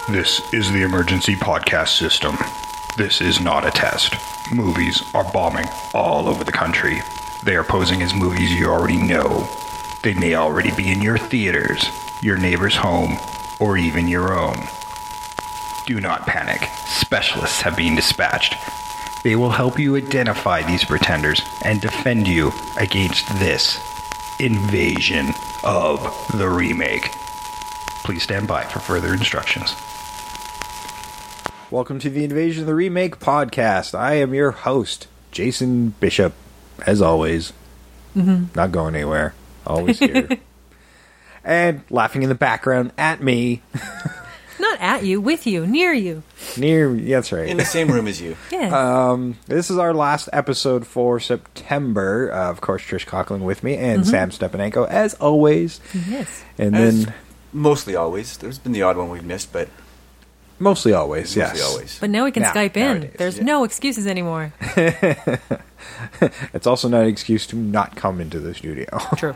This is the emergency podcast system. This is not a test. Movies are bombing all over the country. They are posing as movies you already know. They may already be in your theaters, your neighbor's home, or even your own. Do not panic. Specialists have been dispatched. They will help you identify these pretenders and defend you against this invasion of the remake. Please stand by for further instructions. Welcome to the Invasion of the Remake podcast. I am your host, Jason Bishop, as always. Not going anywhere. Always here. And laughing in the background at me. Not at you, with you, near you. Near, that's right. In the same room as you. Yeah. This is our last episode for September. Of course, Trish Coughlin with me, and Sam Stepanenko, as always. Yes. And As then, mostly always. There's been the odd one we've missed, but mostly always, yes. mostly always. But now we can Now- Skype in. nowadays, There's yeah. no excuses anymore. It's also not an excuse to not come into the studio. True.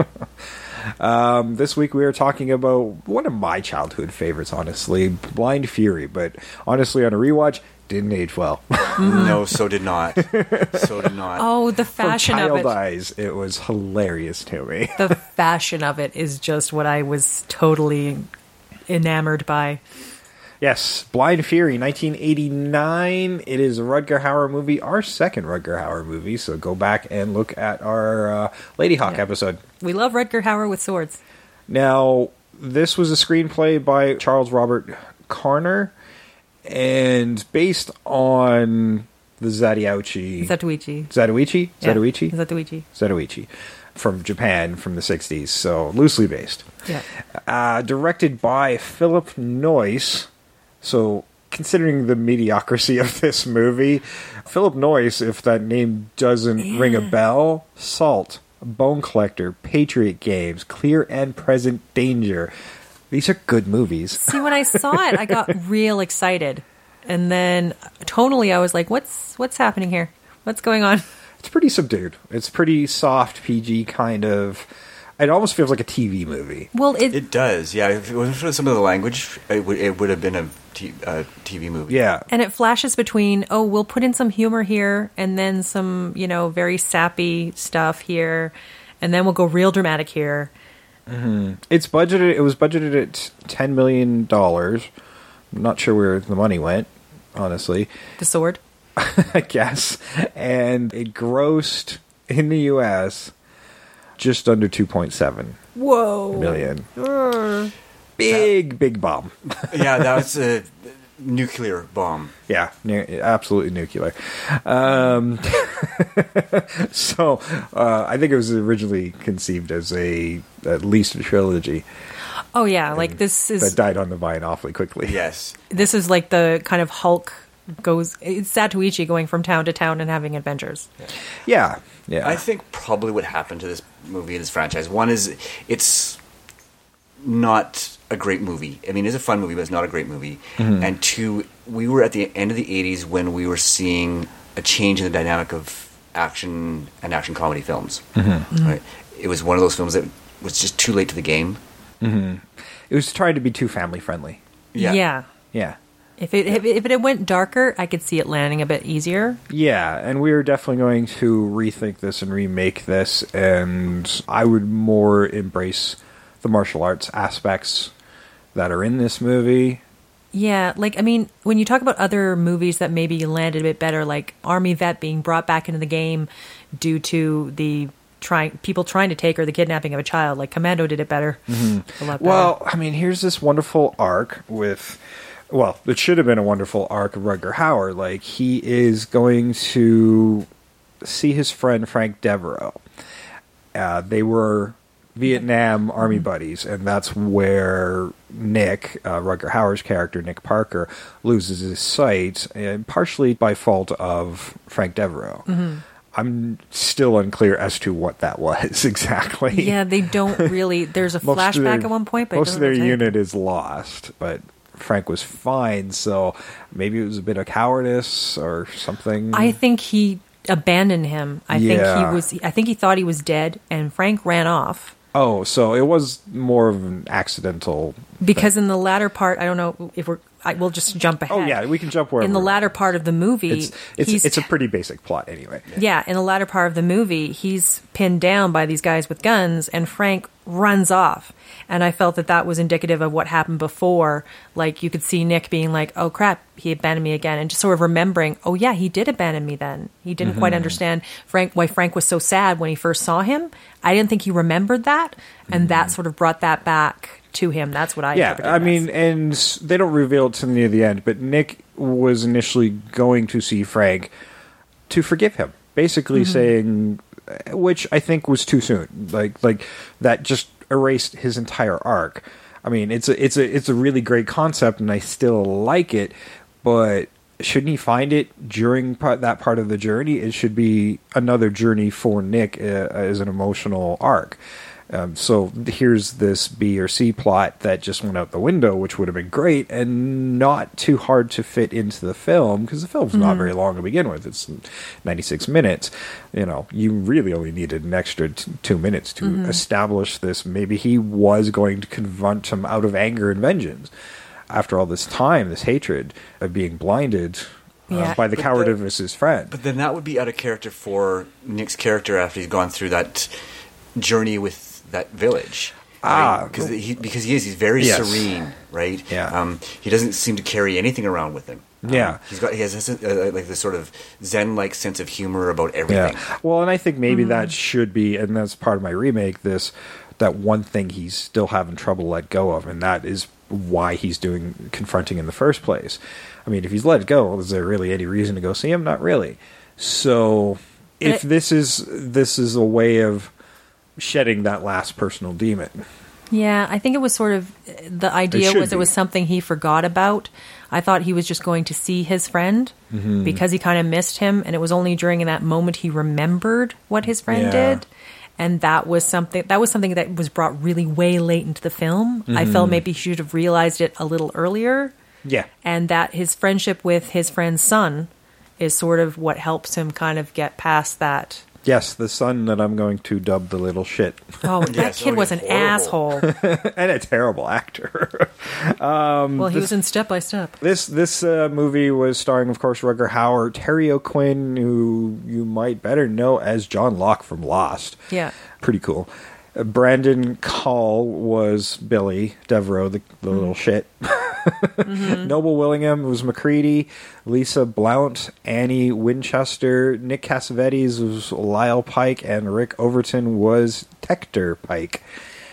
This week we are talking about one of my childhood favorites, honestly, Blind Fury. But honestly, on a rewatch, didn't age well. No, so did not. So did not. Oh, the From fashion of child it. eyes, it was hilarious to me. The fashion of it is just what I was totally enamored by. Yes, Blind Fury, 1989. It is a Rutger Hauer movie, our second Rutger Hauer movie. So go back and look at our Lady Hawk episode. We love Rutger Hauer with swords. Now, this was a screenplay by Charles Robert Carner, and based on the Zatoichi. Zatoichi? Yeah, Zatoichi? Zatoichi. Zatoichi. From Japan, from the 60s, so loosely based. Yeah. Directed by Philip Noyce. So, considering the mediocrity of this movie, Philip Noyce, if that name doesn't ring a bell, Salt, Bone Collector, Patriot Games, Clear and Present Danger. These are good movies. See, when I saw it, I got real excited. And then tonally, I was like, what's happening here? What's going on? It's pretty subdued. It's pretty soft, PG kind of. It almost feels like a TV movie. Well, It does, yeah. If it wasn't for some of the language, it would have been a TV movie. Yeah. and it flashes between, oh, we'll put in some humor here, and then some, very sappy stuff here, and then we'll go real dramatic here. It was budgeted at $10 million. I'm not sure where the money went, honestly. The sword. I guess. And it grossed in the US just under 2.7 Whoa. million. Big bomb. Yeah, that was a nuclear bomb. Yeah, absolutely nuclear. So I think it was originally conceived as at least a trilogy Oh yeah, like this that is died on the vine awfully quickly. Yes. this is like the kind of Hulk goes. It's Zatoichi going from town to town and having adventures. Yeah. I think probably what happened to this movie and this franchise, one is it's not a great movie. I mean, it's a fun movie, but it's not a great movie. And two, we were at the end of the 80s when we were seeing a change in the dynamic of action and action comedy films. Right? It was one of those films that was just too late to the game. It was trying to be too family friendly. Yeah. Yeah. If it went darker, I could see it landing a bit easier. Yeah, and we are definitely going to rethink this and remake this, and I would more embrace the martial arts aspects that are in this movie. Yeah, like, I mean, when you talk about other movies that maybe landed a bit better, like Army Vet being brought back into the game due to the people trying to take or the kidnapping of a child, like Commando did it better. A lot better. Well, I mean, here's this wonderful arc with... Well, it should have been a wonderful arc of Rutger Hauer. Like, he is going to see his friend Frank Devereaux. They were Vietnam Army buddies, and that's where Nick, Rutger Hauer's character, Nick Parker, loses his sight, and partially by fault of Frank Devereaux. I'm still unclear as to what that was exactly. yeah, they don't really. There's a flashback at one point, but it most of doesn't their really say. unit is lost, but Frank was fine, so maybe it was a bit of cowardice or something. I think he abandoned him. I think he thought he was dead, and Frank ran off. Oh, so it was more of an accidental Because in the latter part, I don't know if we'll just jump ahead. Oh yeah, we can jump wherever. In the we latter want. part of the movie, It's a pretty basic plot anyway. yeah, in the latter part of the movie, he's pinned down by these guys with guns, and Frank runs off. And I felt that was indicative of what happened before. Like, you could see Nick being like, oh crap, he abandoned me again. And just sort of remembering, oh yeah, he did abandon me then. He didn't quite understand why Frank was so sad when he first saw him. I didn't think he remembered that. And that sort of brought that back to him. That's what I interpreted I as. mean, and they don't reveal it to near the end, but Nick was initially going to see Frank to forgive him, basically saying, which I think was too soon. Like that just erased his entire arc. I mean, it's a really great concept, and I still like it, but shouldn't he find it during that part of the journey? It should be another journey for Nick as an emotional arc. So here's this B or C plot that just went out the window, which would have been great and not too hard to fit into the film, because the film's not very long to begin with. It's 96 minutes. You know, you really only needed an extra 2 minutes to establish this. Maybe he was going to confront him out of anger and vengeance after all this time, this hatred of being blinded by the cowardice of his friend. But then that would be out of character for Nick's character after he's gone through that journey with that village. Right? Because he's very serene, right? Yeah. He doesn't seem to carry anything around with him. He has like this sort of Zen-like sense of humor about everything. Yeah. Well, and I think maybe that should be, and that's part of my remake, that one thing he's still having trouble let go of, and that is why he's confronting in the first place. I mean, if he's let it go, is there really any reason to go see him? Not really. So if this is a way of shedding that last personal demon. Yeah, I think it was sort of, the idea was it was something he forgot about. I thought he was just going to see his friend because he kind of missed him, and it was only during that moment he remembered what his friend did. And that was something that was brought really way late into the film. I felt maybe he should have realized it a little earlier. Yeah. And that his friendship with his friend's son is sort of what helps him kind of get past that. Yes, the son that I'm going to dub the little shit. Oh, that kid was an asshole. And a terrible actor. Well, he was in Step by Step. This movie was starring, of course, Rutger Hauer, Terry O'Quinn, who you might better know as John Locke from Lost. Yeah. Pretty cool. Brandon Call was Billy Devereaux, the little shit. Noble Willingham was MacReady. Lisa Blount, Annie Winchester. Nick Cassavetes was Lyle Pike, and Rick Overton was Tector Pike.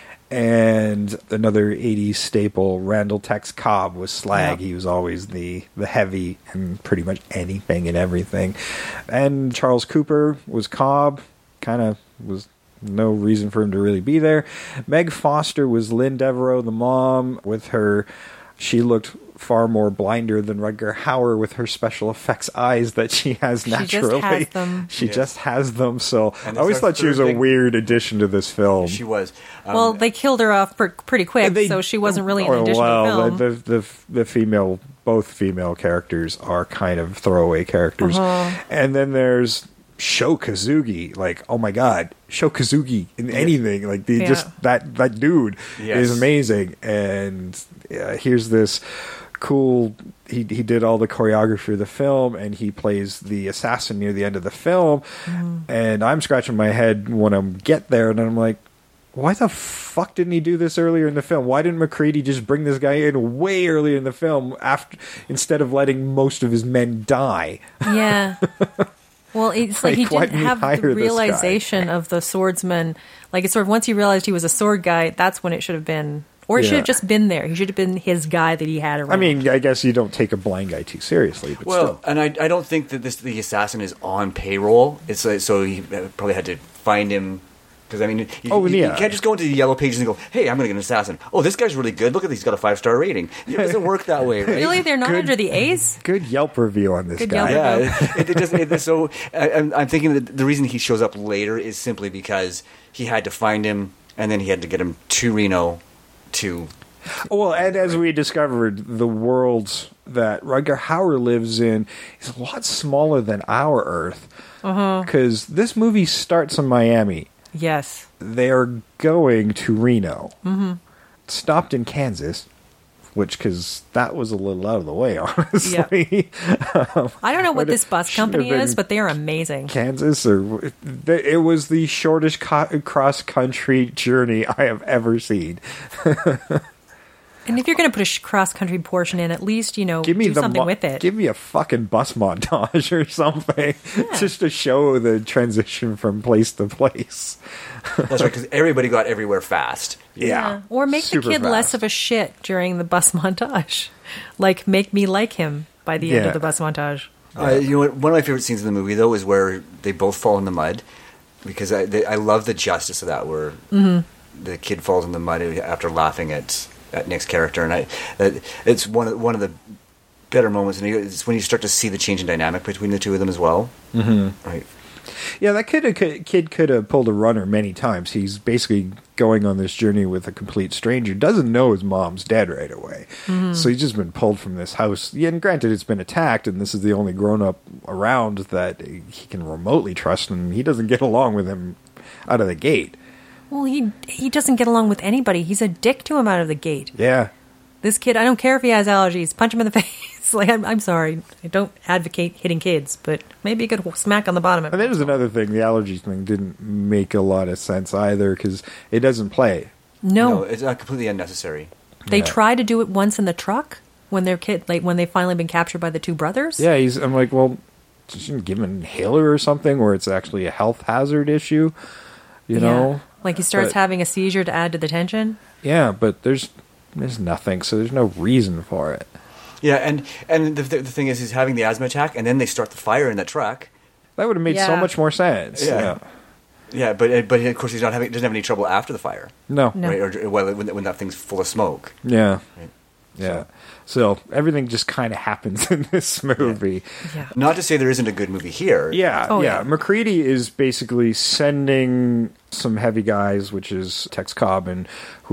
And another 80s staple, Randall Tex Cobb was Slag. He was always the heavy in pretty much anything and everything. And Charles Cooper was Cobb. Kind of was no reason for him to really be there. Meg Foster was Lynn Devereaux, the mom, with her. She looked far more blinder than Rutger Hauer with her special effects eyes that she has naturally. She just has them. She just has them. So I always thought she was a weird addition to this film. She was. Well, they killed her off pretty quick, so she wasn't really an addition to the film. Both female characters are kind of throwaway characters. And then there's Sho Kazugi, like, oh my god, Sho Kazugi in anything, like just that dude is amazing. And here's this cool, he did all the choreography of the film, and he plays the assassin near the end of the film. And I'm scratching my head when I get there, and I'm like, why the fuck didn't he do this earlier in the film? Why didn't MacReady just bring this guy in way earlier in the film instead of letting most of his men die? Yeah. Well, it's like he didn't have the realization of the swordsman. Like, it's sort of once he realized he was a sword guy, that's when it should have been. Or he should have just been there. He should have been his guy that he had around. I mean, I guess you don't take a blind guy too seriously. But still. And I don't think that the assassin is on payroll. It's like, so he probably had to find him. Because, I mean, you can't just go into the yellow pages and go, hey, I'm going to get an assassin. Oh, this guy's really good. Look at this. He's got a 5-star rating. It doesn't work that way, right? Really? They're not under the A's? Good Yelp review on this guy. Yeah. So I'm thinking that the reason he shows up later is simply because he had to find him, and then he had to get him to Reno to... Well, and as we discovered, the worlds that Rutger Hauer lives in is a lot smaller than our Earth. Because this movie starts in Miami. Yes. They are going to Reno. Stopped in Kansas. because that was a little out of the way, honestly. I don't know what this bus should have company is, been but they are amazing. Kansas, or it was the shortest cross-country journey I have ever seen. And if you're going to put a cross-country portion in, at least, do something with it. Give me a fucking bus montage or something, just to show the transition from place to place. That's right, because everybody got everywhere fast. Yeah. Or make the Super kid less fast. of a shit during the bus montage. Like, make me like him by the end Yeah. of the bus montage. You know what? One of my favorite scenes in the movie, though, is where they both fall in the mud. Because I love the justice of that, where the kid falls in the mud after laughing at Nick's character, and it's one of the better moments. And it's when you start to see the change in dynamic between the two of them as well. Mm-hmm. Right. Yeah, that kid could have pulled a runner many times. He's basically going on this journey with a complete stranger. Doesn't know his mom's dead right away. So he's just been pulled from this house. Yeah, and granted, it's been attacked, and this is the only grown-up around that he can remotely trust, and he doesn't get along with him out of the gate. Well, he doesn't get along with anybody. He's a dick to him out of the gate. Yeah. This kid, I don't care if he has allergies. Punch him in the face. Like, I'm sorry. I don't advocate hitting kids, but maybe a good smack on the bottom of And it. there's another thing. The allergies thing didn't make a lot of sense either, because it doesn't play. No. It's not completely unnecessary. They tried to do it once in the truck when their kid, like when they finally been captured by the two brothers. Yeah, I'm like, well, shouldn't give him an inhaler or something, where it's actually a health hazard issue, you know? Like he starts But- having a seizure to add to the tension. Yeah, but there's nothing, so there's no reason for it. Yeah, and the thing is, he's having the asthma attack, and then they start the fire in that truck. That would have made so Yeah. much more sense. Yeah. Yeah, but of course he doesn't have any trouble after the fire, No. No. right? Or when that thing's full of smoke. Yeah. Right. Yeah. So everything just kind of happens in this movie. Yeah. Not to say there isn't a good movie here. Yeah, Oh, yeah. yeah. McCready is basically sending some heavy guys, which is Tex Cobb and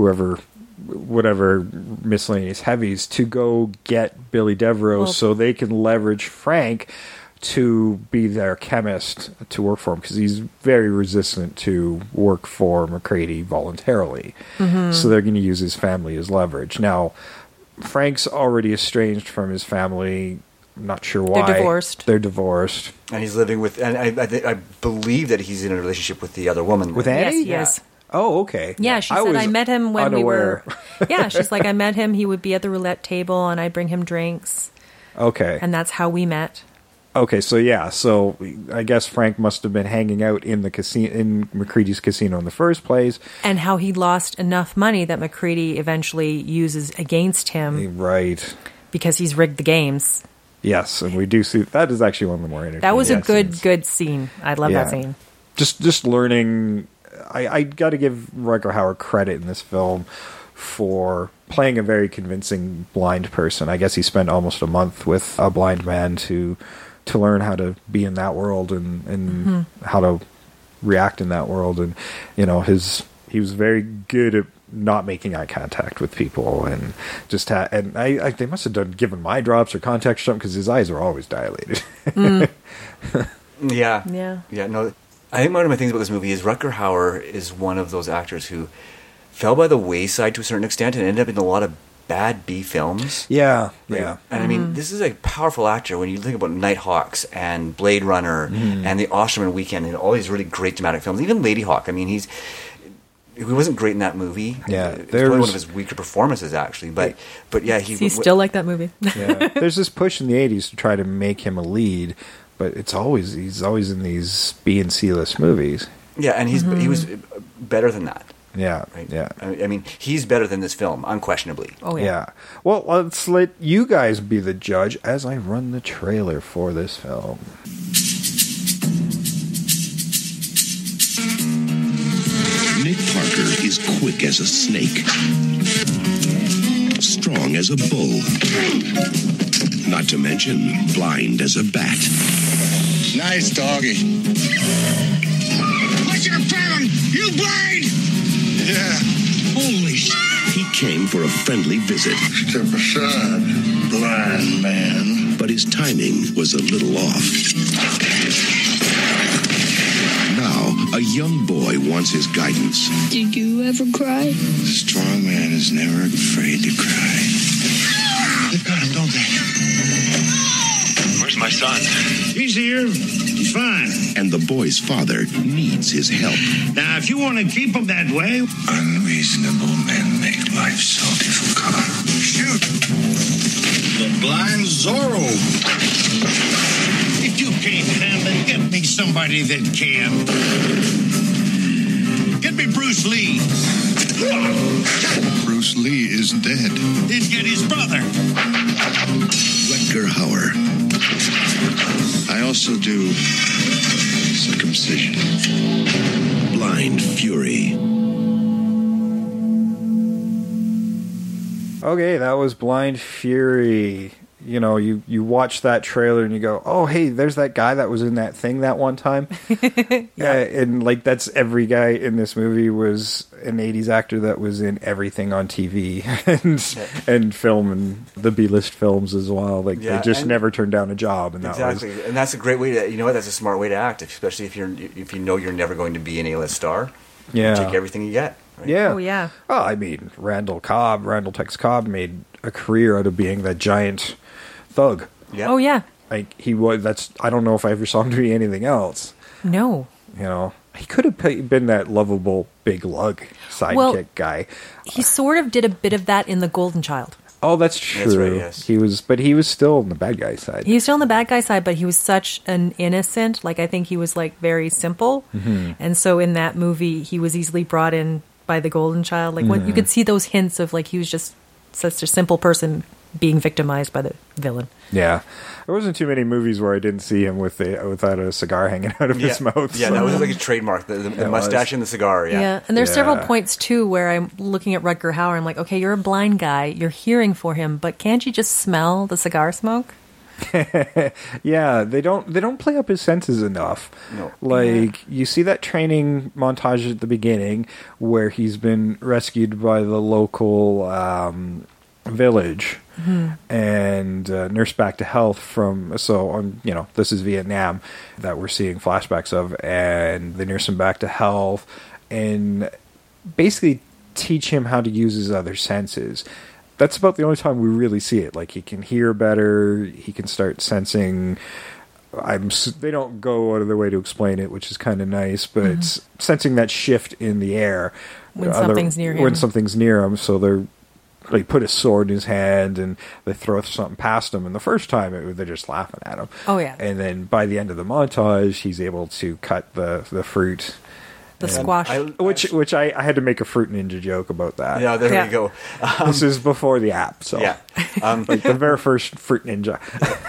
whatever miscellaneous heavies, to go get Billy Devereaux Well- so they can leverage Frank to be their chemist to work for him, because he's very resistant to work for McCready voluntarily. So they're going to use his family as leverage. Now, Frank's already estranged from his family. I'm not sure why. They're divorced. They're divorced. And he's living with, and I believe that he's in a relationship with the other woman. With Annie? Yes. Oh, okay. Yeah, she I said was I met him when unaware. we were. Yeah, she's like, I met him. He would be at the roulette table, and I'd bring him drinks, Okay. and that's how we met. Okay, so yeah, so I guess Frank must have been hanging out in the casino, in McCready's casino in the first place. And how he lost enough money that McCready eventually uses against him Right. because he's rigged the games. Yes, and we do see that is actually one of the more entertaining. That was a scenes. good scene. I love that Yeah. scene. Just learning. I got to give Rutger Hauer credit in this film for playing a very convincing blind person. I guess he spent almost a month with a blind man to learn how to be in that world and how to react in that world. And he was very good at not making eye contact with people, and just they must have given my drops or contact or something, because his eyes are always dilated. Yeah. Yeah. No, I think one of my things about this movie is Rutger Hauer is one of those actors who fell by the wayside to a certain extent and ended up in a lot of bad B films. Yeah, Right? yeah. And I mean, this is a powerful actor when you think about Nighthawks and Blade Runner and The Osterman Weekend and all these really great dramatic films. Even Lady Hawk. I mean, he wasn't great in that movie. Yeah, It's probably one there's- of his weaker performances, actually. But yeah, He's still like that movie. Yeah. There's this push in the 80s to try to make him a lead, but he's always in these B and C list movies. Yeah, and he was better than that. Yeah, Right? yeah. I mean, he's better than this film, unquestionably. Oh, Yeah. yeah. Well, let's let you guys be the judge as I run the trailer for this film. Nick Parker is quick as a snake, strong as a bull, not to mention blind as a bat. Nice doggy. What's your problem? You blind? Yeah. Holy sh! He came for a friendly visit, Step aside, blind man. but his timing was a little off. Now, a young boy wants his guidance. Did you ever cry? A strong man is never afraid to cry. son? He's here. He's fine. And the boy's father needs his help. Now, if you want to keep him that way... Unreasonable men make life so difficult. Shoot! The blind Zorro. If you can't handle it, get me somebody that can. Get me Bruce Lee. Bruce Lee is dead. Then get his brother. Rutger Hauer. I also do circumcision. Blind Fury. Okay, that was Blind Fury. You know, you watch that trailer and you go, oh, hey, there's that guy that was in that thing that one time. Yeah, and like that's every guy in this movie was an 80s actor that was in everything on TV and film and the B-list films as well. Like they just never turned down a job. And exactly. That was, and that's a great way to, you know what, that's a smart way to act, especially if you know you're never going to be an A-list star. yeah. Take everything you get. Right? Yeah. Oh, yeah. Oh, I mean, Randall Tex Cobb made a career out of being that giant thug. Yeah. Oh, yeah. Like he was. I don't know if I ever saw him do anything else. No. You know, he could have been that lovable big lug sidekick guy. He sort of did a bit of that in The Golden Child. Oh, that's true. That's right, yes. He was still on the bad guy side. He was still on the bad guy side, but he was such an innocent. Like, I think he was, like, very simple. Mm-hmm. And so in that movie, he was easily brought in by the Golden Child. Like, when you could see those hints of, like, he was just such a simple person being victimized by the villain. Yeah, there wasn't too many movies where I didn't see him without a cigar hanging out of his mouth. Yeah, so. that was like a trademark. The mustache and the cigar. Yeah. And there's several Yeah. points, too, where I'm looking at Rutger Hauer. I'm like, okay, you're a blind guy. You're hearing for him, but can't you just smell the cigar smoke? Yeah, they don't play up his senses enough. No. Like you see that training montage at the beginning where he's been rescued by the local village and nursed back to health this is Vietnam that we're seeing flashbacks of, and they nurse him back to health and basically teach him how to use his other senses. That's about the only time we really see it. Like he can hear better, he can start sensing. They don't go out of their way to explain it, which is kind of nice, but it's sensing that shift in the air When something's near him. When something's near him, so they put a sword in his hand and they throw something past him. And the first time, they're just laughing at him. Oh, yeah. And then by the end of the montage, he's able to cut the fruit. The squash. Which I had to make a Fruit Ninja joke about that. Yeah, there Yeah. we go. This is before the app, so Yeah. like the very first Fruit Ninja.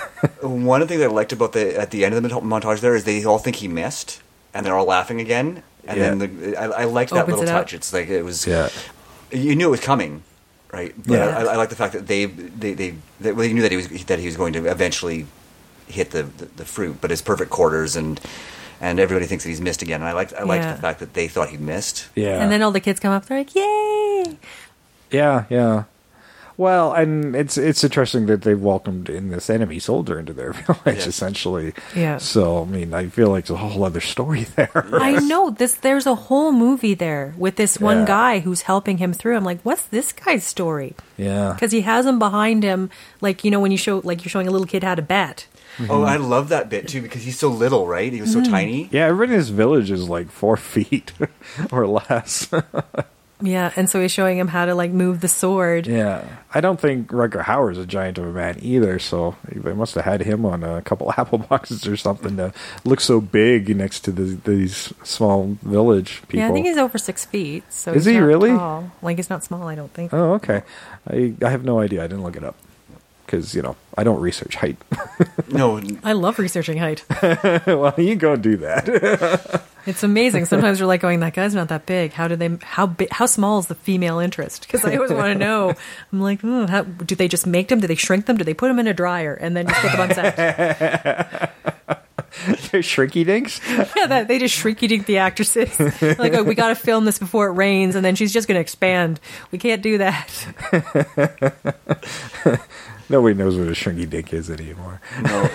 One of the things I liked about at the end of the montage there is they all think he missed, and they're all laughing again. And Yeah. then I liked that Opens little it up. touch. It's like it was. Yeah. You knew it was coming, right? But Yeah. I like the fact that they knew that he was going to eventually hit the fruit, but his perfect quarters and everybody thinks that he's missed again. And I liked Yeah. the fact that they thought he missed. Yeah. And then all the kids come up, they're like, yay! Yeah. Well, and it's interesting that they've welcomed in this enemy soldier into their village, Yes. essentially. Yeah. So, I mean, I feel like there's a whole other story there. I know there's a whole movie there with this one Yeah. guy who's helping him through. I'm like, what's this guy's story? Yeah. Because he has him behind him, like, you know, when you're showing a little kid how to bat. Oh, I love that bit too because he's so little, right? He was so tiny. Yeah, everybody in this village is like 4 feet or less. Yeah, and so he's showing him how to, like, move the sword. Yeah. I don't think Rutger Hauer's a giant of a man either, so they must have had him on a couple apple boxes or something to look so big next to these small village people. Yeah, I think he's over 6 feet. So Is he's he not really? tall. Like, he's not small, I don't think. Oh, okay. I have no idea. I didn't look it up. Because, I don't research height. No, I love researching height. Well, you go do that. It's amazing. Sometimes you're like going, that guy's not that big. How small is the female interest? Because I always want to know. I'm like, how, do they just make them? Do they shrink them? Do they put them in a dryer and then just put them on set? They're shrinky dinks. Yeah, they just shrinky dink the actresses. Like, oh, we got to film this before it rains, and then she's just going to expand. We can't do that. Nobody knows what a shrinky dink is anymore. no,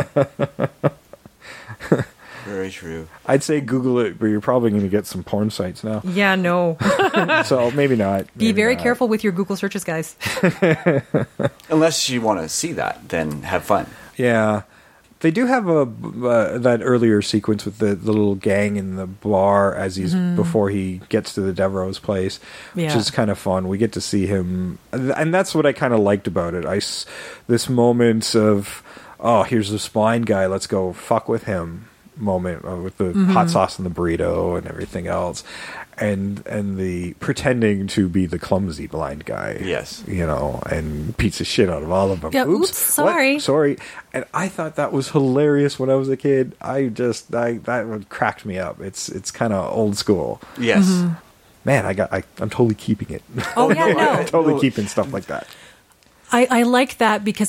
true. Very true. I'd say Google it, but you're probably going to get some porn sites now. Yeah, no. So maybe not. Be Maybe very not. careful with your Google searches, guys. Unless you want to see that, then have fun. Yeah. They do have that earlier sequence with the little gang in the bar as he's before he gets to the Devereaux's place, which Yeah. is kind of fun. We get to see him, and that's what I kind of liked about it. This moment of, oh, here's this blind guy, let's go fuck with him moment with the hot sauce and the burrito and everything else, and the pretending to be the clumsy blind guy. Yes. And beats the shit out of all of them. Yeah, oops, sorry. What? Sorry. And I thought that was hilarious when I was a kid. That one cracked me up. It's kind of old school. Yes. Man, I'm totally keeping it. Oh, yeah, no. I'm totally keeping stuff like that. I like that because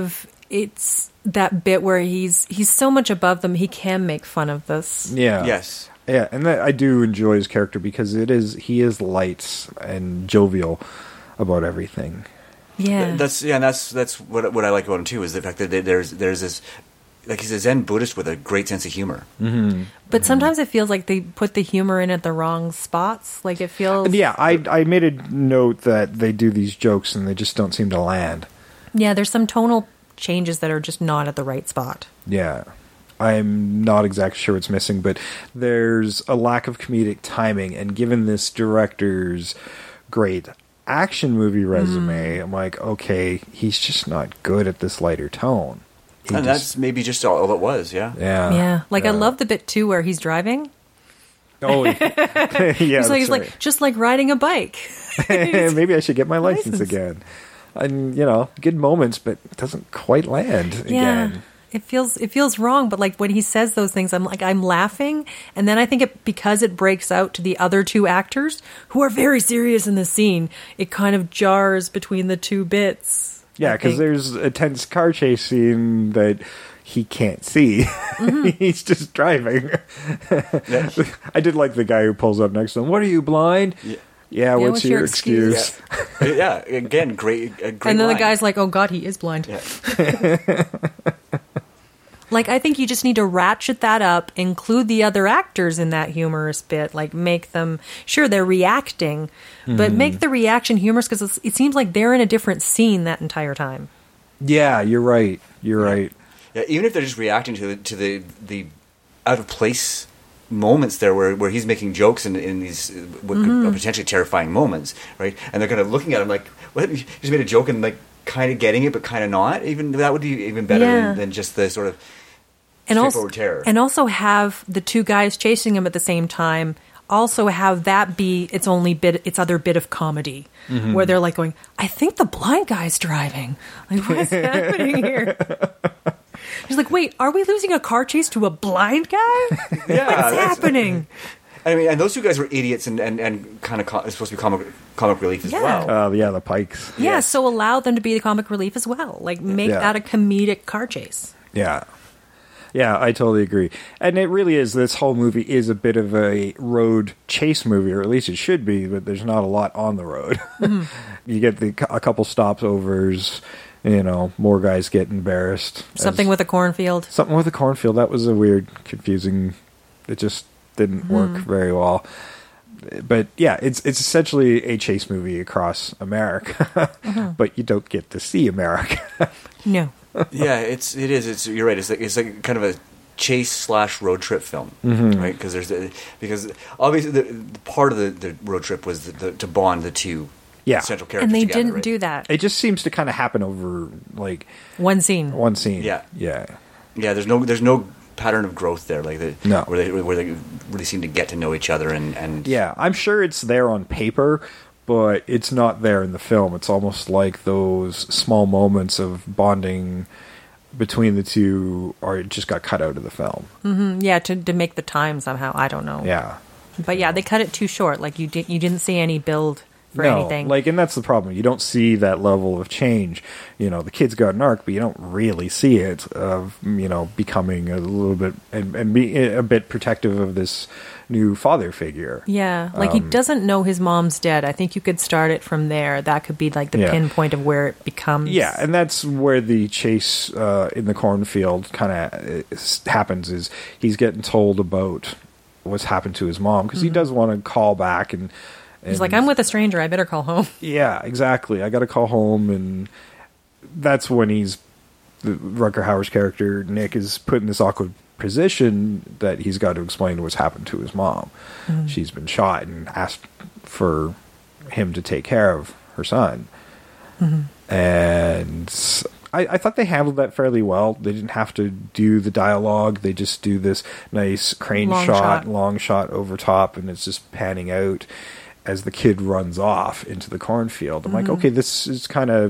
it's that bit where he's so much above them, he can make fun of this. Yeah. Yes. Yeah, and I do enjoy his character because he is light and jovial about everything. Yeah. That's what I like about him too, is the fact that there's this, like, he's a Zen Buddhist with a great sense of humor. But sometimes it feels like they put the humor in at the wrong spots. Like it feels... Yeah, I made a note that they do these jokes and they just don't seem to land. Yeah, there's some tonal changes that are just not at the right spot. Yeah. I'm not exactly sure what's missing, but there's a lack of comedic timing, and given this director's great action movie resume, I'm like, okay, he's just not good at this lighter tone. That's maybe just all it was, yeah. Yeah. Yeah. Like I love the bit too where he's driving. Oh, yeah. He's like just like riding a bike. Maybe I should get my license License. again. And, good moments, but it doesn't quite land again. It feels wrong, but like when he says those things, I'm laughing, and then I think because it breaks out to the other two actors who are very serious in the scene, it kind of jars between the two bits. Yeah, because there's a tense car chase scene that he can't see. He's just driving. I did like the guy who pulls up next to him. What are you, blind? Yeah, what's your excuse? Yeah, again, great And then line. the guy's like, oh God, he is blind. Yeah. Like, I think you just need to ratchet that up, include the other actors in that humorous bit, like make them, sure, they're reacting, but make the reaction humorous because it seems like they're in a different scene that entire time. Yeah, you're right. You're right. Yeah, even if they're just reacting to the out of place moments there where he's making jokes in these what could potentially terrifying moments, right? And they're kind of looking at him like, what? You just made a joke and like kind of getting it, but kind of not. Even that would be even better than just the sort of straightforward terror. And also have the two guys chasing him at the same time. Also have that be its other bit of comedy where they're like going, I think the blind guy's driving. Like, what's happening here? He's like, wait, are we losing a car chase to a blind guy? Yeah, What's happening? I mean, and those two guys were idiots and kind of supposed to be comic relief as well. Yeah, the Pikes. Yeah, Yes. so allow them to be the comic relief as well. Like, make that a comedic car chase. Yeah. Yeah, I totally agree. And it really is, this whole movie is a bit of a road chase movie, or at least it should be, but there's not a lot on the road. You get a couple stopovers, more guys get embarrassed. Something with a cornfield. Something with a cornfield. That was a weird, confusing, it just didn't work very well. But yeah, it's essentially a chase movie across America, but you don't get to see America. No. Yeah, it is. You're right. It's like kind of a chase / road trip film, right? Because obviously the part of the road trip was to bond the two central characters. And they together, didn't right? do that. It just seems to kind of happen over like One scene. one scene. Yeah. Yeah. Yeah, there's no pattern of growth there, like No. where they really seem to get to know each other and Yeah, I'm sure it's there on paper, but it's not there in the film. It's almost like those small moments of bonding between the two just got cut out of the film. Yeah, to make the time somehow. I don't know. Yeah. But yeah, they cut it too short. Like, you didn't see any build for No, anything. and that's the problem. You don't see that level of change. The kid's got an arc, but you don't really see it of, becoming a little bit and be a bit protective of this new father figure. Yeah, like he doesn't know his mom's dead. I think you could start it from there. That could be like the pinpoint of where it becomes. Yeah, and that's where the chase in the cornfield kind of happens, is he's getting told about what's happened to his mom, because he does want to call back and He's like, I'm with a stranger. I better call home. Yeah, exactly. I got to call home, and that's when he's Rutger Hauer's character Nick is put in this awkward position that he's got to explain what's happened to his mom. She's been shot and asked for him to take care of her son. And I thought they handled that fairly well. They didn't have to do the dialogue. They just do this nice crane long shot over top, and it's just panning out as the kid runs off into the cornfield. I'm like, okay, this is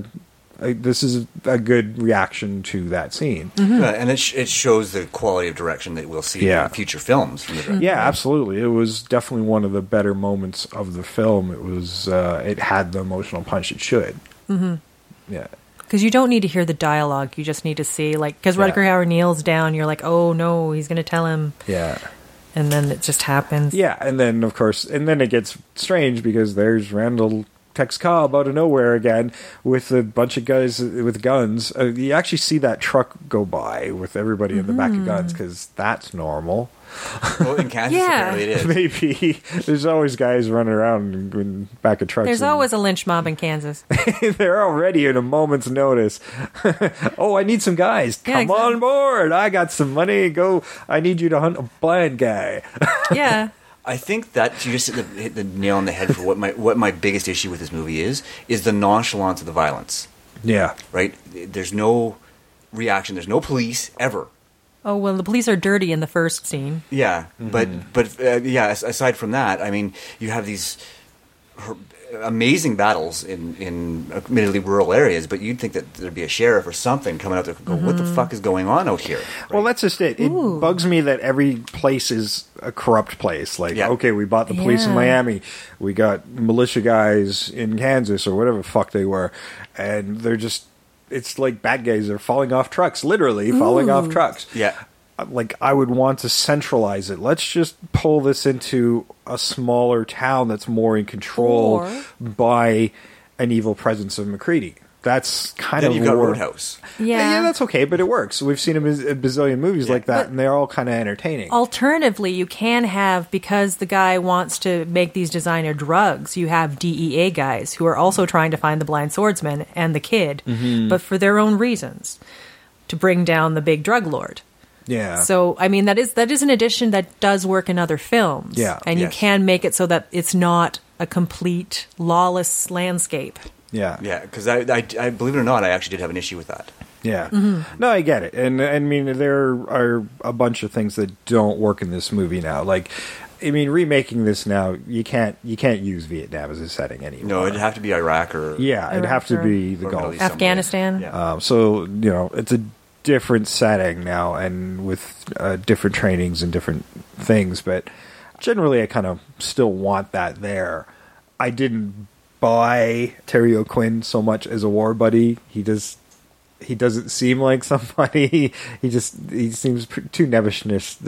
a good reaction to that scene. And it shows the quality of direction that we'll see in future films from the director. Yeah, absolutely. It was definitely one of the better moments of the film. It was it had the emotional punch it should. Yeah. Because you don't need to hear the dialogue. You just need to see, because Rutger Hauer kneels down, you're like, oh no, he's going to tell him. Yeah. And then it just happens. Yeah, and then, of course, it gets strange because there's Randall Tex Cobb out of nowhere again with a bunch of guys with guns. You actually see that truck go by with everybody in the back of guns because that's normal. Well, in Kansas, apparently it is. Maybe. There's always guys running around in back of trucks. There's always a lynch mob in Kansas. They're already at a moment's notice. Oh, I need some guys. Come on board. I got some money. Go. I need you to hunt a blind guy. Yeah. I think that you just hit the nail on the head for what my biggest issue with this movie is the nonchalance of the violence. Yeah. Right? There's no reaction. There's no police ever. Oh, well, the police are dirty in the first scene. Yeah, but aside from that, I mean, you have these amazing battles in admittedly rural areas, but you'd think that there'd be a sheriff or something coming out there and go, what the fuck is going on out here? Right? Well, that's just it. It bugs me that every place is a corrupt place. Okay, we bought the police in Miami. We got militia guys in Kansas or whatever the fuck they were. And they're just... It's like bad guys are falling off trucks, literally falling off trucks. Yeah. I would want to centralize it. Let's just pull this into a smaller town that's more in control by an evil presence of MacReady. That's kind then of you've got Roadhouse. Yeah, that's okay, but it works. We've seen a bazillion movies like that, and they're all kind of entertaining. Alternatively, you can have, because the guy wants to make these designer drugs, you have DEA guys who are also trying to find the blind swordsman and the kid, but for their own reasons, to bring down the big drug lord. Yeah. So, I mean, that is an addition that does work in other films. Yeah. And you can make it so that it's not a complete lawless landscape. Yeah. Yeah, because I believe it or not, I actually did have an issue with that. Yeah. No, I get it. And I mean, there are a bunch of things that don't work in this movie now. Remaking this now, you can't use Vietnam as a setting anymore. No, it'd have to be Iraq or... Yeah, it'd have to be the Gulf. Afghanistan. Yeah. So, it's a different setting now and with different trainings and different things. But generally, I kind of still want that there. I didn't buy Terry O'Quinn so much as a war buddy. He doesn't seem like somebody. He seems too nebishness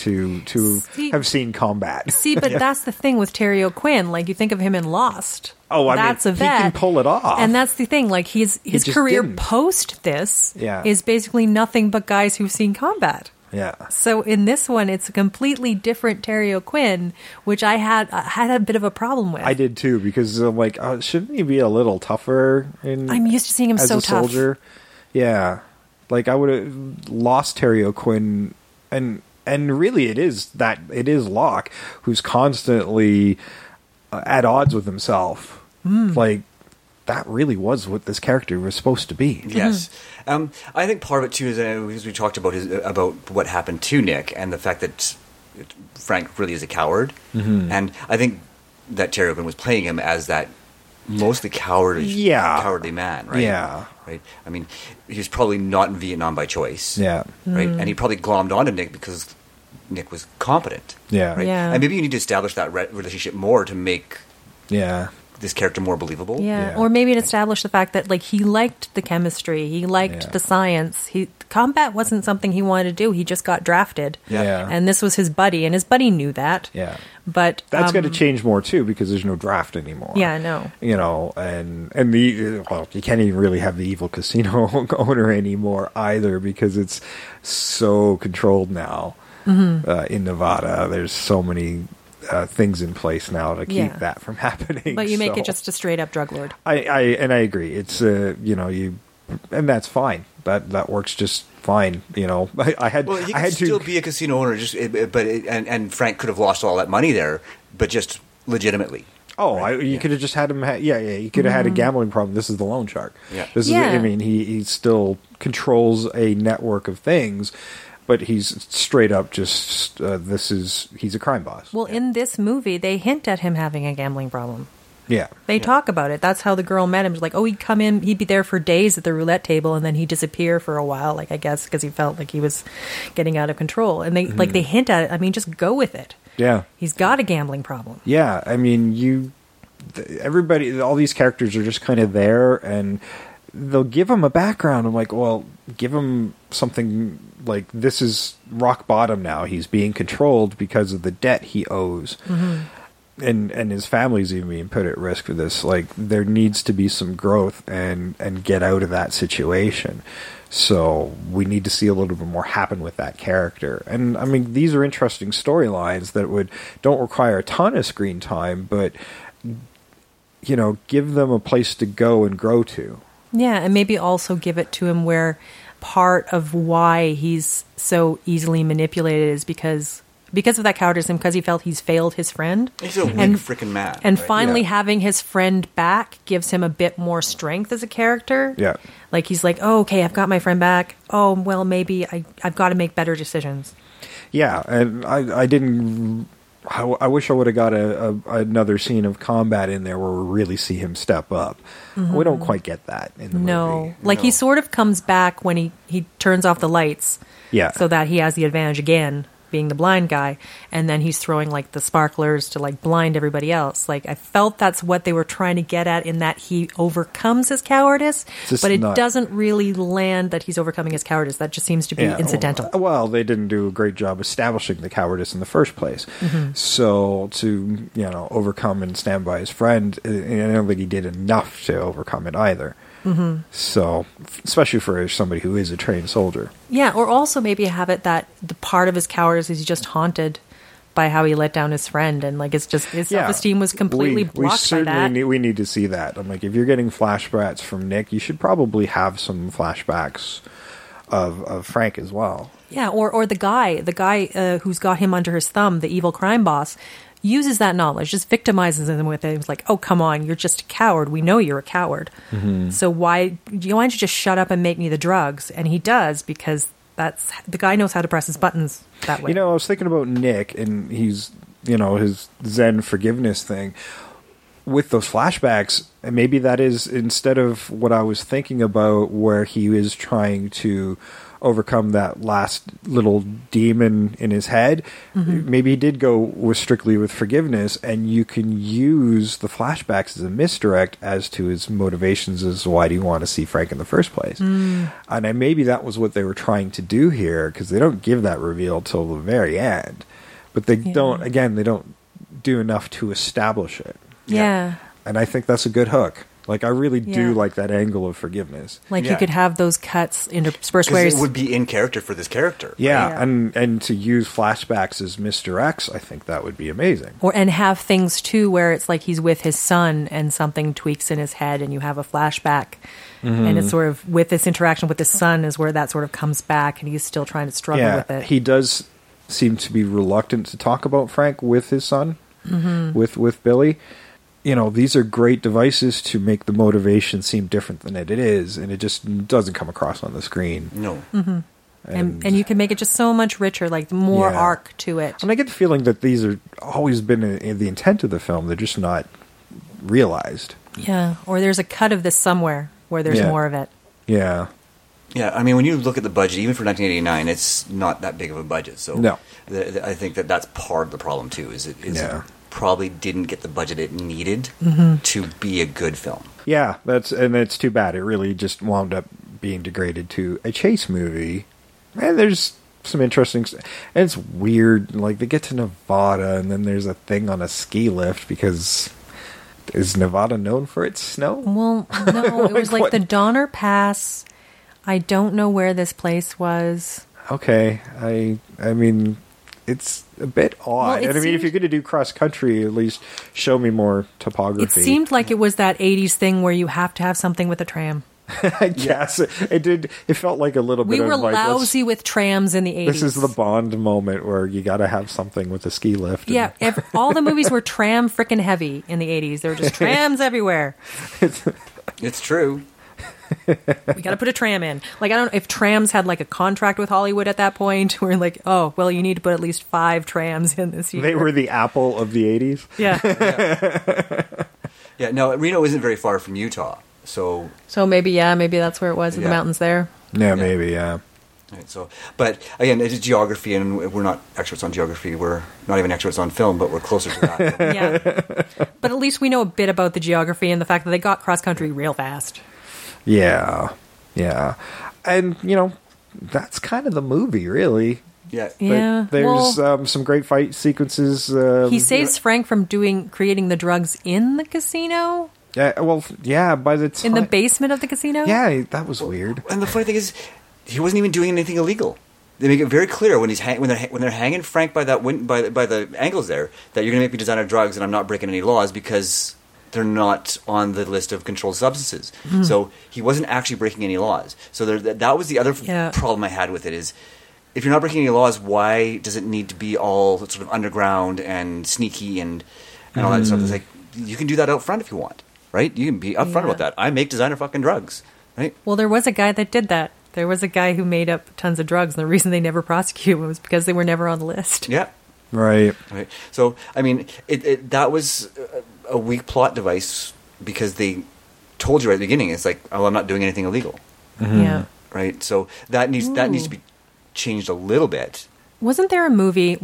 to have seen combat. See, but that's the thing with Terry O'Quinn. You think of him in Lost. Oh, that's a vet. He can pull it off. And that's the thing. His career post this is basically nothing but guys who've seen combat. Yeah. So in this one, it's a completely different Terry O'Quinn, which I had a bit of a problem with. I did too, because I'm like, shouldn't he be a little tougher? I'm used to seeing him so tough. Soldier? Yeah. I would have lost Terry O'Quinn, and really it is Locke who's constantly at odds with himself. That really was what this character was supposed to be. Yes. I think part of it, too, is as we talked about, is about what happened to Nick and the fact that Frank really is a coward. And I think that Terry O'Quinn was playing him as that mostly cowardly man, right? Yeah. Right? I mean, he was probably not in Vietnam by choice. Yeah. Right? And he probably glommed onto Nick because Nick was competent. Yeah. Right? Yeah. And maybe you need to establish that relationship more to make... Yeah. this character more believable. Yeah. Or maybe it established the fact that he liked the chemistry, he liked the science. Combat wasn't something he wanted to do. He just got drafted. Yeah. And this was his buddy, and his buddy knew that. Yeah. But that's going to change more too, because there's no draft anymore. Yeah, I know. And you can't even really have the evil casino owner anymore either, because it's so controlled now. In Nevada. There's so many things in place now to keep that from happening. But you make it just a straight up drug lord. I agree. It's and that's fine. That works just fine. You know, I had Well, he I could had still to. be a casino owner, and Frank could have lost all that money there, but just legitimately. You could have just had him. You could have had a gambling problem. This is the loan shark. Yeah. This is. Yeah. I mean, he still controls a network of things, but he's straight up just. He's a crime boss. Well, in this movie, they hint at him having a gambling problem. Yeah. They talk about it. That's how the girl met him. She's like, he'd come in, he'd be there for days at the roulette table, and then he'd disappear for a while, like, I guess, because he felt like he was getting out of control. And they hint at it. I mean, just go with it. Yeah. He's got a gambling problem. Yeah. I mean, everybody, all these characters are just kind of there, and they'll give him a background. I'm like, well, give him something like this is rock bottom now. He's being controlled because of the debt he owes. And his family's even being put at risk for this. Like, there needs to be some growth and get out of that situation. So we need to see a little bit more happen with that character. And I mean, these are interesting storylines that don't require a ton of screen time, but you know, give them a place to go and grow to. Yeah, and maybe also give it to him where part of why he's so easily manipulated is because of that cowardice and because he felt he's failed his friend. He's a weak freaking man. And right? finally Yeah. having his friend back gives him a bit more strength as a character. Yeah. Like, he's like, oh, okay, I've got my friend back. Oh, well, maybe I've got to make better decisions. Yeah, and I didn't. I wish I would have got another scene of combat in there where we really see him step up. We don't quite get that in the movie. Like, he sort of comes back when he turns off the lights. Yeah. So that he has the advantage again, being the blind guy, and then he's throwing like the sparklers to like blind everybody else. Like, I felt that's what they were trying to get at, in that he overcomes his cowardice, Just but it not- doesn't really land that he's overcoming his cowardice. That just seems to be incidental. Well, they didn't do a great job establishing the cowardice in the first place. So to overcome and stand by his friend, I don't think he did enough to overcome it either. So, especially for somebody who is a trained soldier. Yeah, or also maybe have it that the part of his cowardice is he's just haunted by how he let down his friend, and like it's just his self-esteem was completely blocked by that. We need to see that. I'm like, if you're getting flashbacks from Nick, you should probably have some flashbacks of Frank as well. Yeah, or the guy who's got him under his thumb, the evil crime boss, uses that knowledge, just victimizes him with it. He's like, oh, come on, you're just a coward. We know you're a coward. So why don't you just shut up and make me the drugs? And he does, because the guy knows how to press his buttons that way. I was thinking about Nick and he's, his Zen forgiveness thing. With those flashbacks, and maybe that is, instead of what I was thinking about, where he is trying to overcome that last little demon in his head, maybe he did go strictly with forgiveness, and you can use the flashbacks as a misdirect as to his motivations as why do you want to see Frank in the first place. And maybe that was what they were trying to do here, because they don't give that reveal till the very end. But they don't do enough to establish it. Yeah. And I think that's a good hook. Like, I really do Yeah. like that angle of forgiveness. Like, Yeah. you could have those cuts interspersed where Because he's... it would be in character for this character. Yeah, Yeah. and to use flashbacks as misdirects, I think that would be amazing. and have things too where it's like he's with his son and something tweaks in his head and you have a flashback, and it's sort of with this interaction with his son is where that sort of comes back, and he's still trying to struggle with it. He does seem to be reluctant to talk about Frank with his son, with Billy. These are great devices to make the motivation seem different than it is, and it just doesn't come across on the screen. No. and you can make it just so much richer, like more Yeah. arc to it. And I get the feeling that these are always been in the intent of the film. They're just not realized. Yeah, or there's a cut of this somewhere where there's Yeah. more of it. Yeah. Yeah, I mean, when you look at the budget, even for 1989, it's not that big of a budget. So No. I think that's part of the problem, too, is it Yeah. probably didn't get the budget it needed to be a good film. Yeah, it's too bad. It really just wound up being degraded to a chase movie. And there's some interesting, and it's weird. Like, they get to Nevada, and then there's a thing on a ski lift, because is Nevada known for its snow? Well, no, it was like What? the Donner Pass. I don't know where this place was. Okay, I mean, it's a bit odd. it And I mean, if seemed- you're going to do cross country, at least show me more It topography. seemed like it was that 80s thing where you have to have something with a tram. I guess it did. It felt like a little bit We were of like, lousy with trams in the 80s. this is the Bond moment where you got to have something with a ski lift. Yeah, all the movies were tram frickin' heavy in the 80s. There were just trams everywhere. It's true. We got to put a tram in. Like, I don't know if trams had like a contract with Hollywood at that point. Where like, oh, well, you need to put at least 5 trams in this year. They were the Apple of the 80s. Yeah. Yeah, no, Reno isn't very far from Utah. So Maybe that's where it was in the Yeah. mountains there. Yeah, maybe, yeah. right, but again, it is geography, and we're not experts on geography. We're not even experts on film, but we're closer to that. Yeah. But at least we know a bit about the geography and the fact that they got cross country real fast. Yeah. Yeah. And, that's kind of the movie, really. Yeah. But Yeah. there's some great fight sequences. He saves Frank from creating the drugs in the casino, Yeah, well, yeah, by the time... in the basement of the casino. Yeah, that was weird. And the funny thing is, he wasn't even doing anything illegal. They make it very clear when they're hanging Frank by the ankles there that you're going to make me designer drugs, and I'm not breaking any laws because they're not on the list of controlled substances. So he wasn't actually breaking any laws. So that was the other problem I had with it is, if you're not breaking any laws, why does it need to be all sort of underground and sneaky and all that stuff? It's like, you can do that out front if you want, right? You can be upfront about that. I make designer fucking drugs, right? Well, there was a guy that did that. There was a guy who made up tons of drugs, and the reason they never prosecute him was because they were never on the list. Yeah. Right. Right. So, I mean, that was a weak plot device because they told you right at the beginning, it's like, oh, I'm not doing anything illegal. Yeah. Right? So that needs to be changed a little bit. Wasn't there a movie,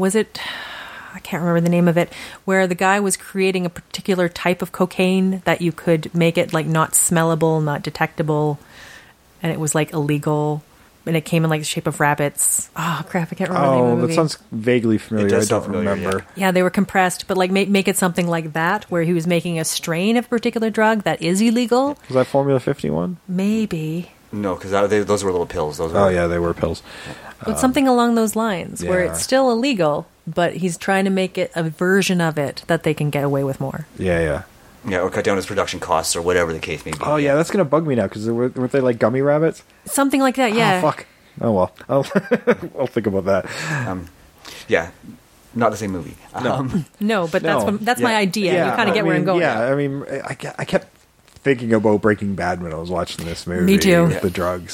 I can't remember the name of it, where the guy was creating a particular type of cocaine that you could make it like not smellable, not detectable, and it was like illegal, and it came in like the shape of rabbits. Oh crap, I can't remember the name of the that movie. sounds vaguely familiar. I does sound don't familiar, remember. Yeah, they were compressed, but like make it something like that, where he was making a strain of a particular drug that is illegal. Was that Formula 51? Maybe. No, because those were little pills. Those were, Oh, yeah, they were pills. But something along those lines, where yeah. it's still illegal, but he's trying to make it a version of it that they can get away with more. Yeah, yeah. Yeah, or cut down his production costs or whatever the case may be. Oh, yeah, that's going to bug me now, because weren't they like gummy rabbits? Something like that, yeah. Oh, fuck. Oh, well. I'll think about that. Yeah, not the same movie. No, but that's my idea. Yeah, you kind of get where I'm going. Yeah, I mean, I kept thinking about Breaking Bad when I was watching this movie. Me too. With the drugs.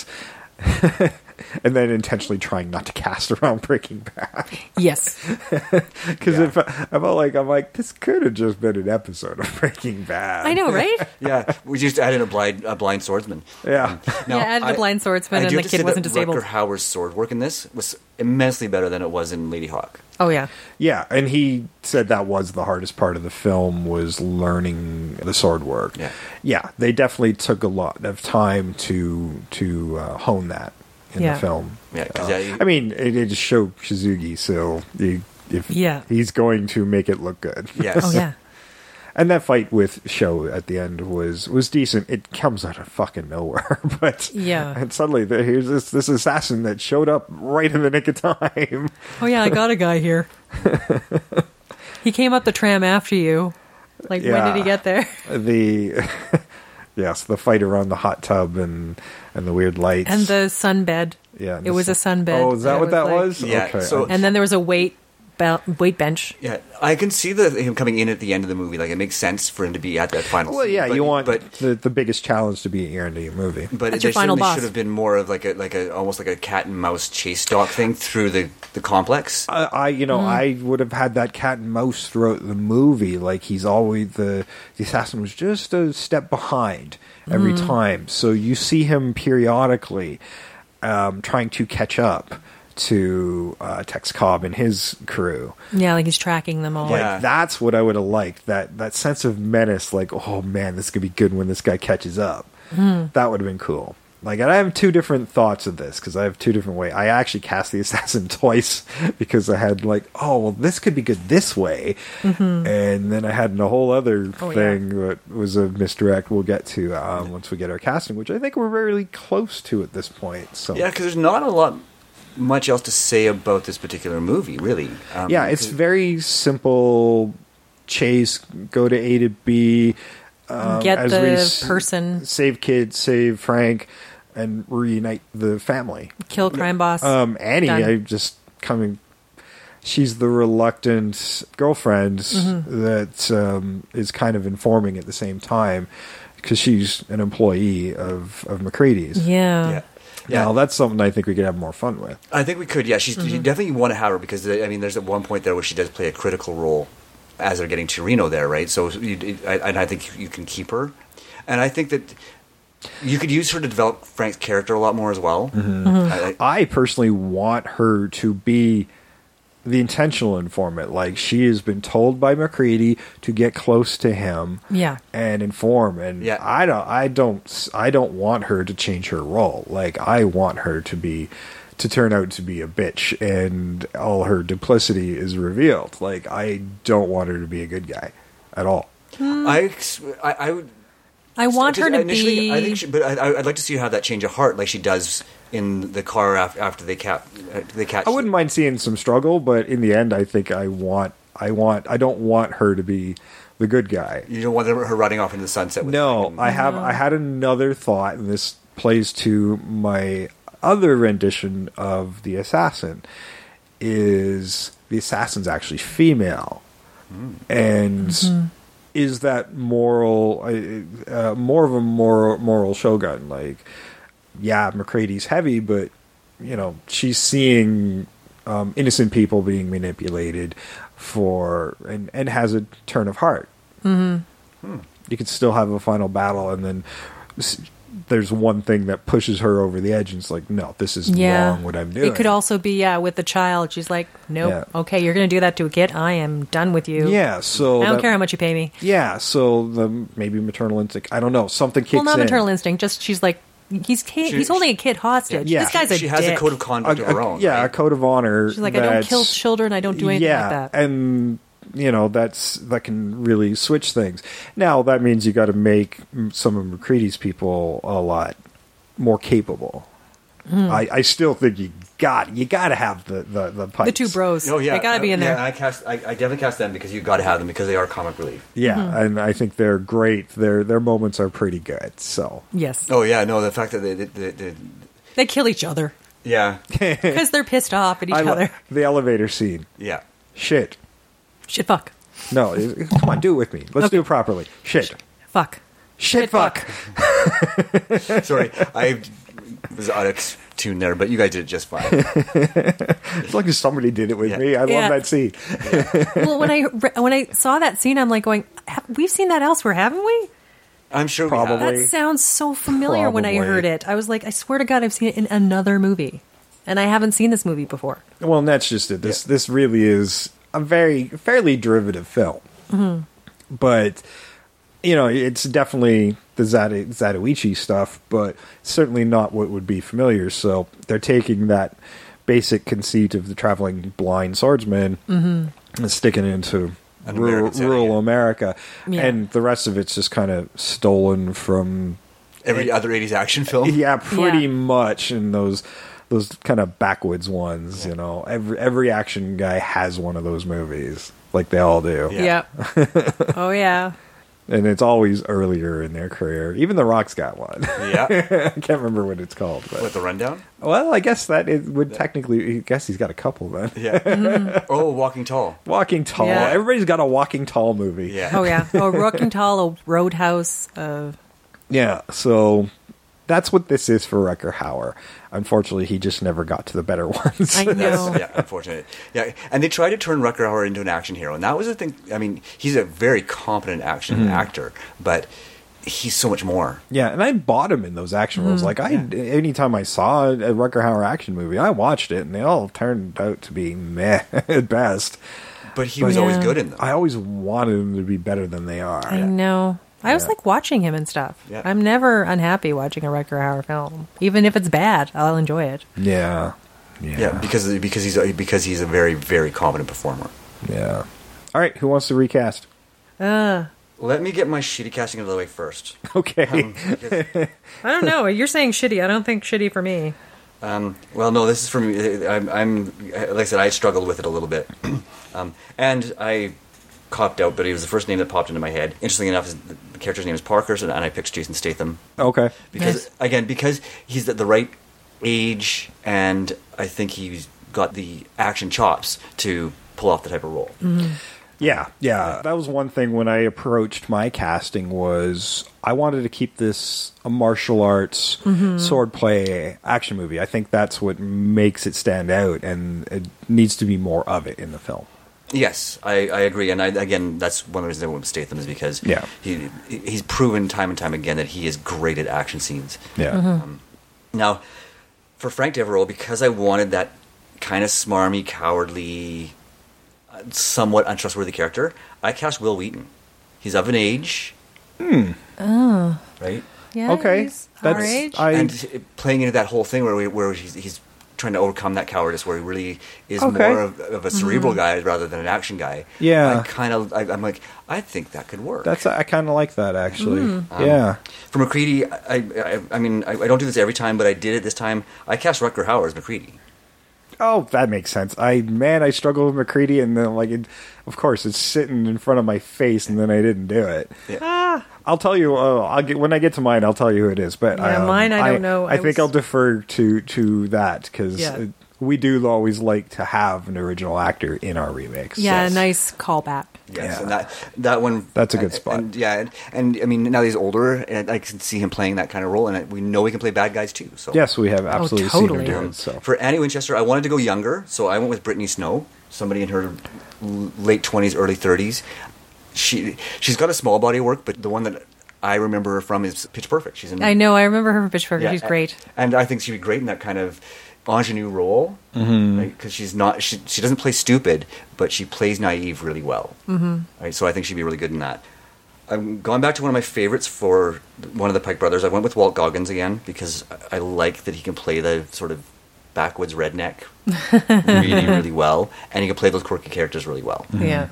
And then intentionally trying not to cast around Breaking Bad. Yes. Because I felt like, this could have just been an episode of Breaking Bad. I know, right? Yeah, we just added a blind swordsman. Yeah. Now, Yeah, added a blind swordsman and do the have to kid say wasn't that disabled. Rutger Hauer's sword work in this was immensely better than it was in Lady Hawk. Oh, yeah. Yeah, and he said that was the hardest part of the film, was learning the sword work. Yeah, they definitely took a lot of time to hone that in the film. Yeah, 'cause I mean, it just showed Shizugi, so he's going to make it look good. Yes. Oh, yeah. And that fight with Sho at the end was decent. It comes out of fucking nowhere, but Yeah. and suddenly here's this assassin that showed up right in the nick of time. Oh, yeah, I got a guy here. He came up the tram after you. Like, when did he get there? Yes, the fight around the hot tub and the weird lights And the sunbed. Yeah, It was a sunbed. Oh, is that what that like- was? Yeah, Okay. so- And then there was a weight bench. Yeah, I can see him coming in at the end of the movie. Like, it makes sense for him to be at that final well, scene. yeah, you want but the biggest challenge to be at the end of your movie. But That's there your final certainly boss. should have been more of like a almost like a cat and mouse chase dog thing through the complex. I would have had that cat and mouse throughout the movie. Like, he's always the assassin was just a step behind every time. So you see him periodically trying to catch up to Tex Cobb and his crew. Yeah, like he's tracking them all. Yeah. Like, that's what I would have liked. That sense of menace. Like, oh man, this could be good when this guy catches up. That would have been cool. Like, and I have two different thoughts of this, because I have two different ways. I actually cast the assassin twice because I had like, oh, well, this could be good this way. And then I had a whole other thing that was a misdirect we'll get to once we get our casting, which I think we're very close to at this point. So Yeah, because there's not much else to say about this particular movie, really. Yeah, it's very simple. Chase, go to A to B. Get as the person, save kids, save Frank, and reunite the family. kill crime boss. Annie, Done. I just coming. She's the reluctant girlfriend that is kind of informing at the same time because she's an employee of McCready's. Yeah. Now that's something I think we could have more fun with. I think we could. Yeah, she's you definitely want to have her because I mean, there's at one point there where she does play a critical role as they're getting to Reno there, right? So, I think you can keep her, and I think that you could use her to develop Frank's character a lot more as well. I personally want her to be the intentional informant. Like, she has been told by McCready to get close to him, Yeah. and inform. And Yeah. I don't want her to change her role. Like, I want her to turn out to be a bitch, and all her duplicity is revealed. Like, I don't want her to be a good guy at all. I would. I want her to Initially, be. I think, but I'd like to see her have that change of heart, like she does in the car after they catch. I wouldn't mind seeing some struggle, but in the end, I think I don't want her to be the good guy. You don't want her running off into the sunset. With No, Frank. I had another thought, and this plays to my other rendition of the assassin. Is the assassin's actually female, and is that moral, more of a moral shogun? Like, yeah, McCready's heavy, but she's seeing innocent people being manipulated and has a turn of heart. You could still have a final battle, and then there's one thing that pushes her over the edge, and it's like, no, this is wrong what I'm doing. It could also be, with the child. She's like, nope, Yeah. okay, you're going to do that to a kid? I am done with you. Yeah, so I don't care how much you pay me. Yeah, so maybe maternal instinct. I don't know. Something kicks in. Well, not maternal instinct, just she's like, he's holding a kid hostage. Yeah. This guy's a She has dick. a code of conduct of her own. Yeah, right? a code of honor. She's like, I don't kill children, I don't do anything like that. And that can really switch things. Now that means you got to make some of McCready's people a lot more capable. I still think you got to have the pipes. The two bros. Oh yeah, They got to be in there. Yeah, I definitely cast them because you got to have them because they are comic relief. Yeah, and I think they're great. Their moments are pretty good. So Yes. Oh yeah, no, the fact that They kill each other yeah, because they're pissed off at each other. the elevator scene. yeah. Shit. Shit, fuck. No, come on, do it with me. Let's do it properly. Shit. Fuck. Shit, fuck. Sorry, I was out of tune there, but you guys did it just fine. As long as somebody did it with Yeah. me, I Yeah. love that scene. Well, when I saw that scene, I'm like going, we've seen that elsewhere, haven't we? I'm sure Probably. we have. That sounds so familiar when I Probably. heard it. I was like, I swear to God, I've seen it in another movie. And I haven't seen this movie before. Well, and that's just it. This really is a fairly derivative film. But, it's definitely the Zatoichi stuff, but certainly not what would be familiar. So they're taking that basic conceit of the traveling blind swordsman and sticking it into An American setting, rural yeah. America. Yeah. And the rest of it's just kind of stolen from... Every other 80s action film. Yeah, pretty Yeah. much in those kind of backwoods ones, Every action guy has one of those movies, like they all do. Yeah. Yep. Oh, yeah. And it's always earlier in their career. Even The Rock's got one. Yeah. I can't remember what it's called. But, With the rundown? well, I guess that it would technically... I guess he's got a couple then. Yeah. Oh, Walking Tall. Walking Tall. Yeah. Everybody's got a Walking Tall movie. Yeah. Oh, yeah. Oh, Rocking Tall, a Roadhouse. Yeah, so that's what this is for Rutger Hauer. Unfortunately, he just never got to the better ones. I know. Yeah, unfortunate. Yeah, and they tried to turn Rutger Hauer into an action hero, and that was the thing. I mean, he's a very competent action actor, but he's so much more. Yeah, and I bought him in those action roles. Like, anytime I saw a Rutger Hauer action movie, I watched it, and they all turned out to be meh at best. But he was always Yeah. good in them. I always wanted them to be better than they are. I know. I was like watching him and stuff. Yeah. I'm never unhappy watching a Rutger Hauer film. Even if it's bad, I'll enjoy it. Yeah. Yeah, because he's a very, very competent performer. Yeah. All right, who wants to recast? Let me get my shitty casting out of the way first. Okay. Because- I don't know. You're saying shitty. I don't think shitty for me. well, no, this is for me. I'm like I said, I struggled with it a little bit, and I copped out, but he was the first name that popped into my head. Interestingly enough, the character's name is Parker, and I picked Jason Statham. Okay. Because he's at the right age, and I think he's got the action chops to pull off the type of role. Yeah. That was one thing when I approached my casting was I wanted to keep this a martial arts swordplay action movie. I think that's what makes it stand out, and it needs to be more of it in the film. Yes, I agree, and again, that's one of the reasons I went with Statham is because he's proven time and time again that he is great at action scenes. Yeah. Now, for Frank Devereaux, because I wanted that kind of smarmy, cowardly, somewhat untrustworthy character, I cast Will Wheaton. He's of an age. Oh. Right? Yeah, Okay. he's our age. And playing into that whole thing where he's trying to overcome that cowardice, where he really is Okay. more of a cerebral guy rather than an action guy. Yeah. I'm like, I think that could work. I kind of like that, actually. Yeah. For McCready, I mean, I don't do this every time, but I did it this time. I cast Rutger Hauer as McCready. Oh, that makes sense. I struggle with McCready, and then of course, it's sitting in front of my face, and then I didn't do it. Yeah. I'll tell you. When I get to mine, I'll tell you who it is. But mine, I don't know. I think I'll defer to that because we do always like to have an original actor in our remakes. Yeah, Yes. nice callback. Yes, Yeah. and that one. That's a good spot. And I mean, now that he's older, and I can see him playing that kind of role, and we know he can play bad guys too. So Yes, we have absolutely totally. seen him do it. So For Annie Winchester, I wanted to go younger, so I went with Brittany Snow, somebody in her late 20s, early 30s. She's got a small body of work, but the one that I remember her from is Pitch Perfect. She's in. I know. I remember her from Pitch Perfect. Yeah, She's great. and I think she'd be great in that kind of ingenue role, because she's not. She doesn't play stupid, but she plays naive really well. Right, so I think she'd be really good in that. I'm going back to one of my favorites for one of the Pike brothers. I went with Walt Goggins again because I like that he can play the sort of backwoods redneck really, really well, and he can play those quirky characters really well. Yeah.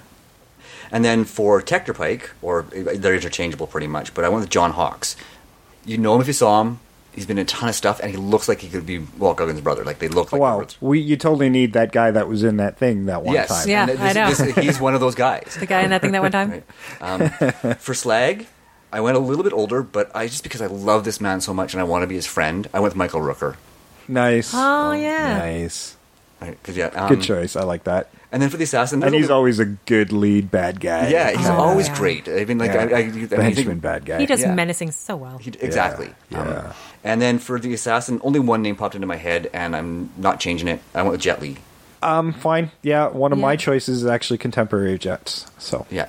And then for Tector Pike, or they're interchangeable pretty much, but I went with John Hawkes. You know him if you saw him. He's been in a ton of stuff, and he looks like he could be Walt Goggins' brother. Like, they look like wow, brothers. you totally need that guy that was in that thing that one Yes, time. Yeah, and I know. he's one of those guys. The guy in that thing that one time. Right. For Slag, I went a little bit older, but just because I love this man so much and I want to be his friend, I went with Michael Rooker. Nice. Oh, yeah. Nice. Right, Good choice. I like that. And then for the assassin, And he's always a good lead bad guy. yeah, he's Oh, always yeah. great. I mean, like, Yeah. I Henchman think, bad guy. He does Yeah. menacing so well. exactly. Yeah. And then for the assassin, only one name popped into my head, and I'm not changing it. I went with Jet Li. Fine. Yeah, one of my Yeah. choices is actually contemporary Jets. So Yeah.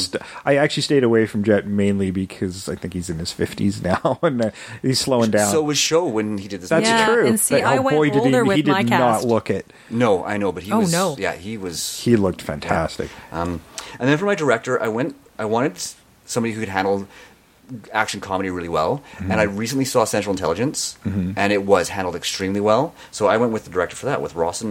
I actually stayed away from Jet mainly because I think he's in his 50s now and he's slowing down. So was Show when he did this. That's movie. Yeah, true. and see, But, I went did older he with did my not cast. look it. No, I know, but he Oh, was. no. Yeah, he was. He looked fantastic. And then for my director, I wanted somebody who could handle action comedy really well. And I recently saw Central Intelligence, and it was handled extremely well. So I went with the director for that, with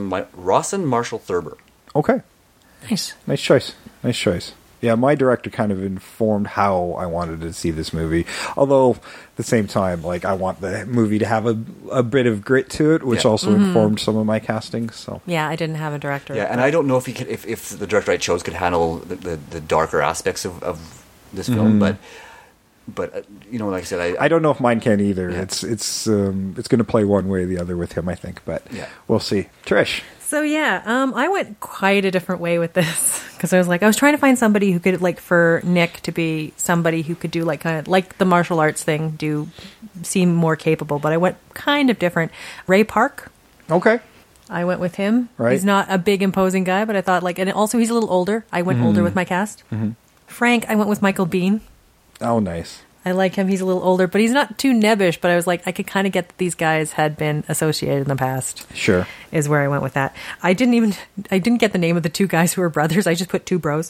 Rawson Marshall Thurber. Okay. Nice. Nice choice. Nice choice. Yeah, my director kind of informed how I wanted to see this movie. Although, at the same time, like, I want the movie to have a bit of grit to it, which Yeah. also informed some of my casting. So Yeah, I didn't have a director. Yeah, and I don't know if he could, if the director I chose could handle the darker aspects of this film, but you know, like I said, I don't know if mine can either. Yeah. It's going to play one way or the other with him, I think. But Yeah. we'll see. Trish. So yeah, I went quite a different way with this because I was trying to find somebody who could, like, for Nick to be somebody who could do, like, kind of like the martial arts thing, seem more capable. But I went kind of different. Ray Park. Okay. I went with him. Right. He's not a big imposing guy, but I thought, like, and also he's a little older. I went older with my cast. Frank, I went with Michael Biehn. Oh, nice. I like him. He's a little older, but he's not too nebbish. But I was like, I could kind of get that these guys had been associated in the past. Sure. Is where I went with that. I didn't get the name of the two guys who were brothers. I just put two bros.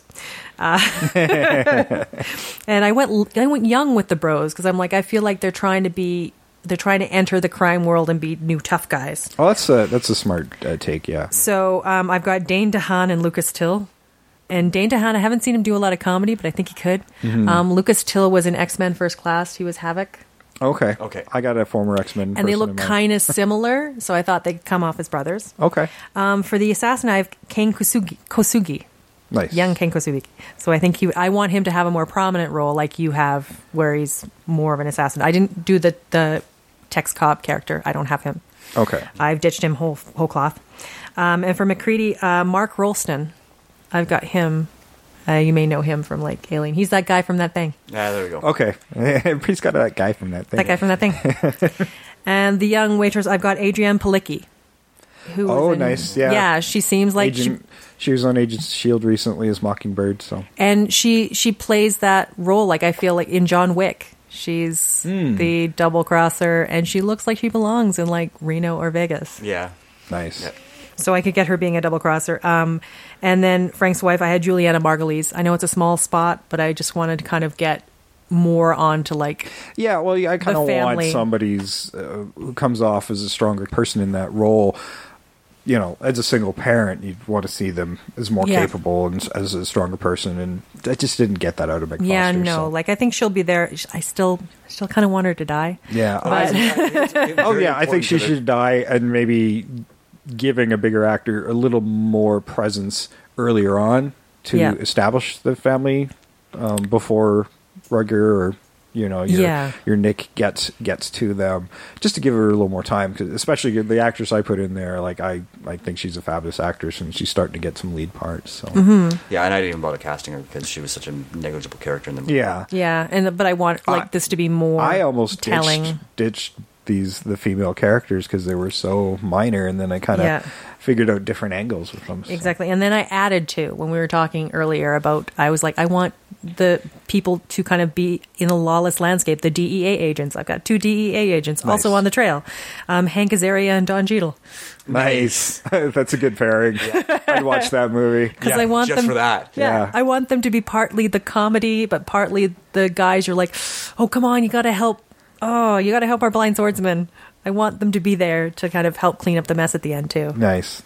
And I went young with the bros because I'm like, I feel like they're trying to enter the crime world and be new tough guys. Oh, that's a smart take. Yeah. So I've got Dane DeHaan and Lucas Till. And Dane DeHaan, I haven't seen him do a lot of comedy, but I think he could. Lucas Till was in X-Men First Class. He was Havoc. Okay. Okay. I got a former X-Men. And they person look in mind. kind of similar, so I thought they'd come off as brothers. Okay. For the assassin, I have Kane Kosugi. Nice. Young Ken Kosuke. So I think I want him to have a more prominent role like you have, where he's more of an assassin. I didn't do the Tex Cobb character. I don't have him. Okay. I've ditched him whole cloth. And for McCready, Mark Rolston, I've got him. You may know him from like Alien. He's that guy from That Thing. Yeah, there we go. Okay. He's got that guy from That Thing. That guy from That Thing. And the young waitress, I've got Adrienne Palicki. Who was in- nice. Yeah. Yeah, she seems like She was on Agents of S.H.I.E.L.D. recently as Mockingbird, so. and she plays that role like I feel like in John Wick. She's the double crosser, and she looks like she belongs in like Reno or Vegas. Yeah. Nice. Yeah. So I could get her being a double crosser. And then Frank's wife, I had Juliana Margulies. I know it's a small spot, but I just wanted to kind of get more onto like Yeah, well, I kind The of want family. somebody's who comes off as a stronger person in that role. You know, as a single parent, you'd want to see them as more Yeah. capable and as a stronger person, and I just didn't get that out of McFoster. yeah, no, so. like I think she'll be there. I still kind of want her to die. Yeah. But Oh yeah, I think she should die, and maybe giving a bigger actor a little more presence earlier on to Yeah. establish the family before Rugger or your Nick gets to them, just to give her a little more time, 'cause especially the actress I put in there, like I think she's a fabulous actress, and she's starting to get some lead parts. So Yeah, and I didn't even bother casting her because she was such a negligible character in the movie. yeah, yeah, but I want like this to be more. I almost telling. ditched the female characters because they were so minor, and then I kind of Yeah. figured out different angles with them. so. Exactly. And then I added to, when we were talking earlier about, I was like, I want the people to kind of be in a lawless landscape, the DEA agents. I've got 2 DEA agents Nice. also on the trail, Hank Azaria and Don Cheadle. Nice. That's a good pairing. I'd watch that movie. Because Yeah, I want just them for that. Yeah. I want them to be partly the comedy, but partly the guys you're like, oh, come on, you got to help. Oh, you got to help our blind swordsman. I want them to be there to kind of help clean up the mess at the end, too. Nice.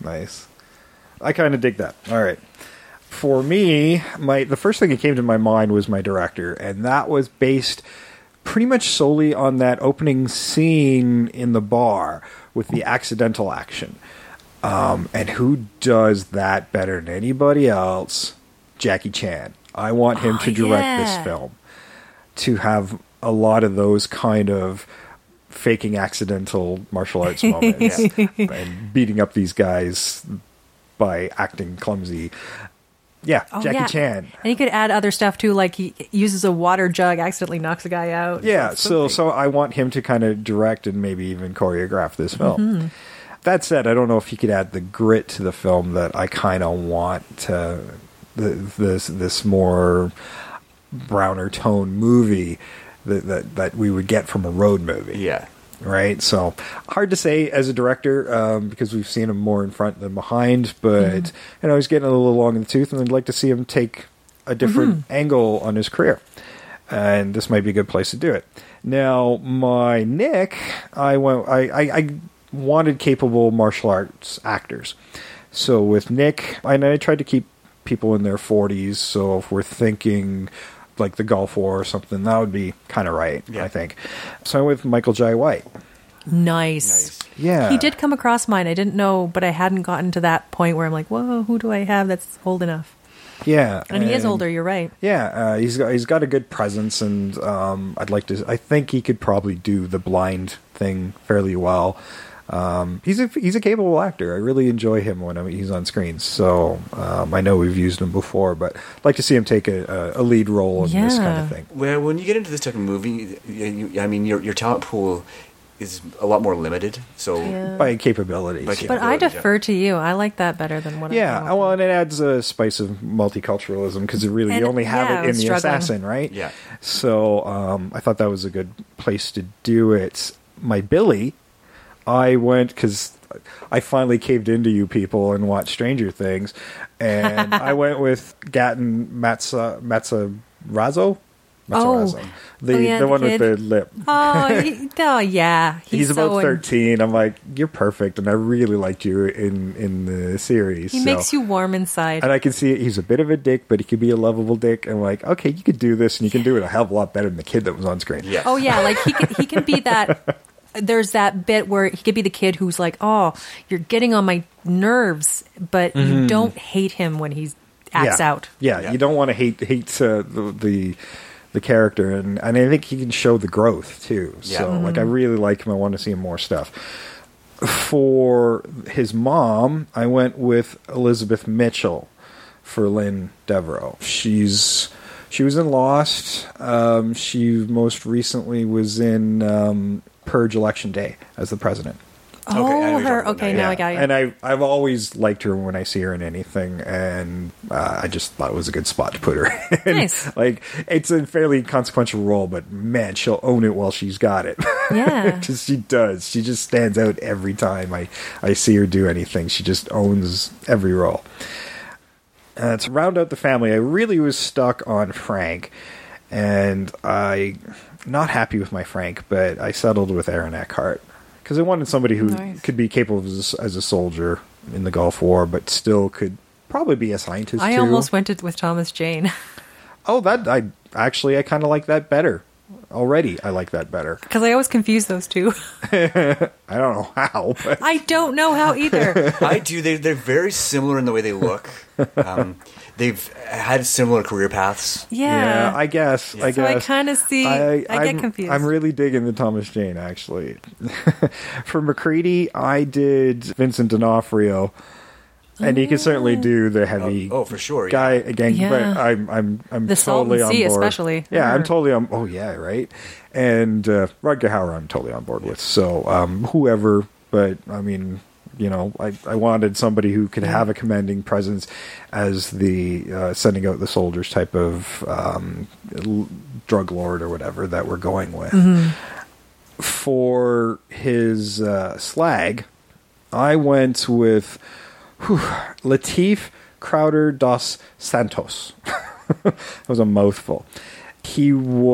I kind of dig that. All right. For me, the first thing that came to my mind was my director, and that was based pretty much solely on that opening scene in the bar with the accidental action. And who does that better than anybody else? Jackie Chan. I want him to direct this film, to have a lot of those kind of faking accidental martial arts moments and beating up these guys by acting clumsy. Yeah, Oh, Jackie yeah. Chan. And he could add other stuff, too, like he uses a water jug, accidentally knocks a guy out. Yeah, so I want him to kind of direct and maybe even choreograph this film. That said, I don't know if he could add the grit to the film that I kind of want to this more browner tone movie that we would get from a road movie. Yeah. Right, so hard to say as a director because we've seen him more in front than behind, but he's getting a little long in the tooth, and I'd like to see him take a different angle on his career, and this might be a good place to do it. Now, my Nick, I wanted capable martial arts actors, so with Nick, I tried to keep people in their 40s. So if we're thinking like the Gulf War or something, that would be kind of right, I think. So I went with Michael Jai White. Nice. Yeah. He did come across mine. I didn't know, but I hadn't gotten to that point where I'm like, whoa, who do I have that's old enough? Yeah. And he is older, you're right. Yeah, he's got a good presence, and I think he could probably do the blind thing fairly well. He's a capable actor. I really enjoy him when he's on screen. So I know we've used him before, but I'd like to see him take a lead role in this kind of thing. Well, when you get into this type of movie, your talent pool is a lot more limited. So By capabilities. By yeah. But I defer to you. I like that better than what I Yeah, well, and it adds a spice of multiculturalism because you only have it in the assassin, right? Yeah. So I thought that was a good place to do it. My Billy, I went because I finally caved into you people and watched Stranger Things, and I went with Gaten Matarazzo. The one with the lip. Yeah. He's about 13. I'm like, you're perfect, and I really liked you in the series. He makes you warm inside. And I can see it. He's a bit of a dick, but he could be a lovable dick. And I'm like, okay, you could do this, and you can do it a hell of a lot better than the kid that was on screen. yeah. Oh yeah, like he can be that. There's that bit where he could be the kid who's like, "Oh, you're getting on my nerves," but you don't hate him when he's acts out. Yeah, you don't want to hate the character, and I think he can show the growth too. So like, I really like him. I want to see him more stuff. For his mom, I went with Elizabeth Mitchell for Lynn Devereaux. She was in Lost. She most recently was in Purge Election Day as the president. Oh, Okay, I know her. you're Okay, talking about now I got you. And I've always liked her when I see her in anything, and I just thought it was a good spot to put her in. Nice. Like, it's a fairly consequential role, but man, she'll own it while she's got it. Yeah. Just, she does. She just stands out every time I see her do anything. She just owns every role. To round out the family, I really was stuck on Frank, and not happy with my Frank, but I settled with Aaron Eckhart. Because I wanted somebody who Nice. could be capable as a soldier in the Gulf War, but still could probably be a scientist I too. almost went with Thomas Jane Oh, I kind of like that better. Already, I like that better. because I always confuse those two. I don't know how, but I don't know how either. I do. They're very similar in the way they look. They've had similar career paths. Yeah. I guess. So I kind of see. I get confused. I'm really digging the Thomas Jane, actually. For McCready, I did Vincent D'Onofrio, and he can certainly do the heavy. Oh, for sure. Yeah. Guy again, Yeah. but I'm The Salt totally and on Sea board. especially. Yeah, I'm Or- totally on. Oh yeah, right. And Rutger Hauer, I'm totally on board with. So whoever, but I mean, I wanted somebody who could have a commanding presence as the sending out the soldiers type of drug lord or whatever that we're going with. For his slag, I went with Latif Crowder dos Santos. That was a mouthful. He's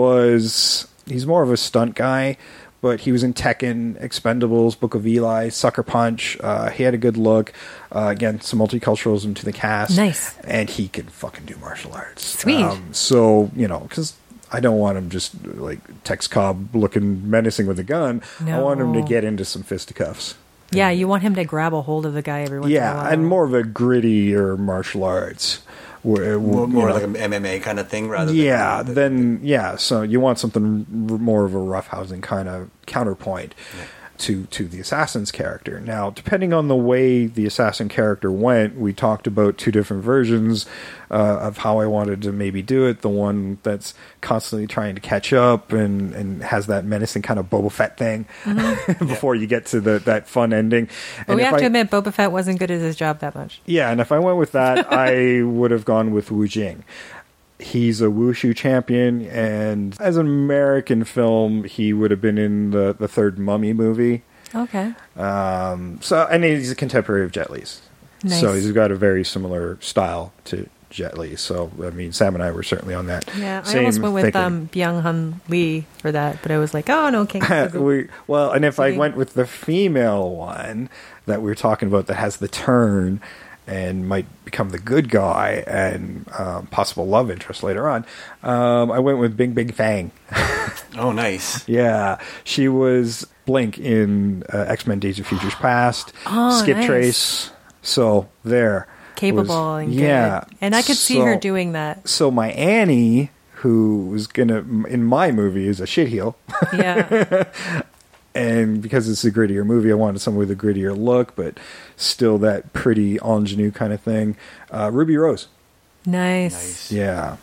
more of a stunt guy, but he was in Tekken, Expendables, Book of Eli, Sucker Punch. He had a good look. Again, some multiculturalism to the cast. Nice. And he can fucking do martial arts. Sweet. So, because I don't want him just like Tex Cobb looking menacing with a gun. I want him to No. get into some fisticuffs. Yeah, you want him to grab a hold of the guy every once in a while. Yeah, and more of a grittier martial arts. More like an MMA kind of thing rather than... So you want something more of a roughhousing kind of counterpoint to the assassin's character. Now, depending on the way the assassin character went, we talked about two different versions of how I wanted to maybe do it. The one that's constantly trying to catch up and has that menacing kind of Boba Fett thing before you get to that fun ending. But And we if have to I- admit, Boba Fett wasn't good at his job that much. yeah, and if I went with that, I would have gone with Wu Jing. He's a wushu champion, and as an American film, he would have been in the third Mummy movie. Okay. And he's a contemporary of Jet Li's. Nice. So he's got a very similar style to Jet Li. So, I mean, Sam and I were certainly on that. Yeah, I same almost went with thinking. Byung Hun Lee for that, but I was like, oh no, King. And if I Okay. went with the female one that we were talking about that has the turn and might become the good guy and possible love interest later on, I went with Bing Bing Fang. Oh, nice. Yeah, she was Blink in X-Men Days of Futures Past, Oh, Skip nice. Trace. So there. Capable was- and yeah. good. And I could see her So- doing that. So my Annie, who was in my movie, is a shitheel. Yeah. And because it's a grittier movie, I wanted someone with a grittier look, but still that pretty ingenue kind of thing. Ruby Rose. Nice. Yeah.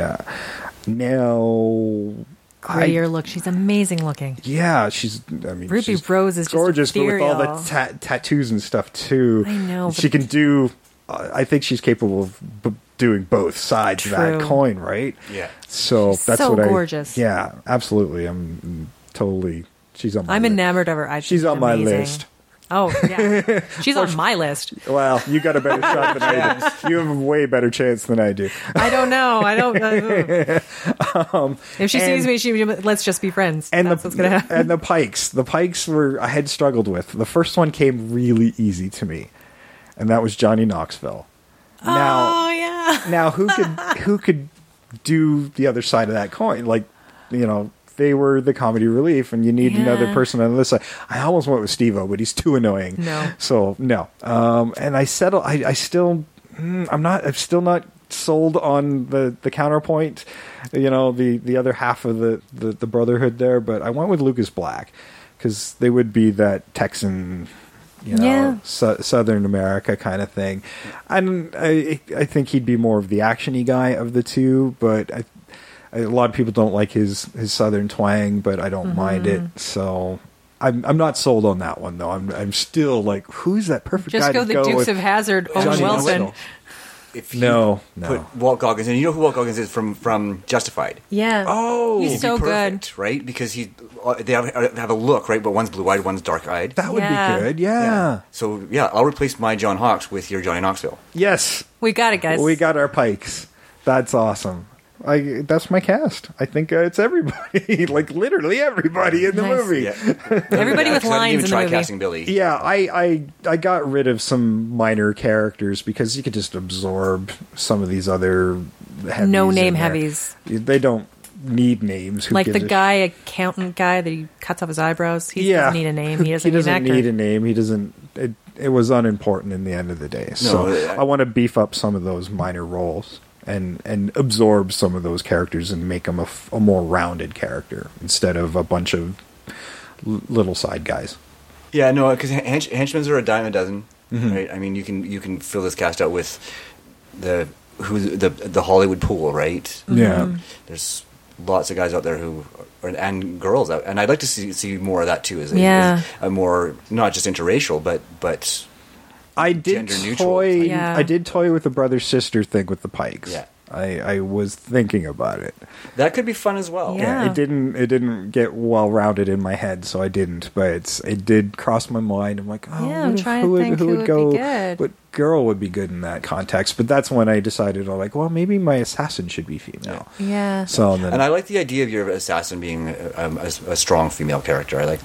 Now, Grayer look. She's amazing looking. yeah, she's. I mean, Ruby she's Rose is just gorgeous, but with all ethereal. the tattoos and stuff too. I know, she but- can do. I think she's capable of doing both sides of that True. coin, right? Yeah. So She's that's so what gorgeous. Yeah, absolutely. I'm totally. She's on. I'm list. enamored of her. I think She's on my amazing. list. Oh yeah, she's on my list. Well, you got a better shot than I do. You have a way better chance than I do. I don't know. I don't. If she and- sees me, she let's just be friends. And That's what's gonna happen. and the Pikes were I had struggled with. The first one came really easy to me, and that was Johnny Knoxville. Now, Oh yeah. now who could do the other side of that coin? Like, they were the comedy relief, and you need another Yeah. person on this side. I almost went with Steve-O, but he's too annoying. No. So no. And I settled. I'm still not sold on the counterpoint, the other half of the Brotherhood there, but I went with Lucas Black because they would be that Texan, Southern America kind of thing. And I think he'd be more of the action-y guy of the two, but a lot of people don't like his Southern twang, but I don't mind it. So I'm not sold on that one though. I'm still like, who's that perfect Just guy go to the go Dukes with? of Hazzard, Owen Johnny Wilson. Knoxville. If you No. put Walt Goggins, and you know who Walt Goggins is from Justified. Yeah. Oh, He's He'd so be good. perfect, right? Because they have a look, right? But one's blue-eyed, one's dark-eyed. that would Yeah. be good. Yeah. So yeah, I'll replace my John Hawkes with your Johnny Knoxville. Yes. We got it, guys. We got our Pikes. That's awesome. That's my cast. I think it's everybody, like literally everybody in the Nice. movie. Yeah, Everybody with I didn't lines even in the try movie. casting Billy. Yeah, I got rid of some minor characters because you could just absorb some of these other heavies No name in there. heavies. They don't need names. Who Like gives the a guy, accountant guy that he cuts off his eyebrows. He Yeah. doesn't need a name. He doesn't, doesn't need an actor. need a name. He doesn't. It was unimportant in the end of the day. So I want to beef up some of those minor roles and absorb some of those characters and make them a more rounded character instead of a bunch of little side guys. Yeah, no, because henchmen are a dime a dozen, right? I mean, you can fill this cast out with the Hollywood pool, right? Yeah. There's lots of guys out there and girls out, and I'd like to see more of that too. As a more not just interracial, but I did gender neutral toy. type. Yeah. I did toy with the brother sister thing with the Pikes. Yeah. I was thinking about it. that could be fun as well. Yeah. It didn't get well rounded in my head, so I didn't. But it did cross my mind. I'm like, oh, Yeah, I'm what if- trying to think who would be good. What girl would be good in that context? But that's when I decided, I'm like, well, maybe my assassin should be female. Yeah. So then, And I like the idea of your assassin being a strong female character. I like,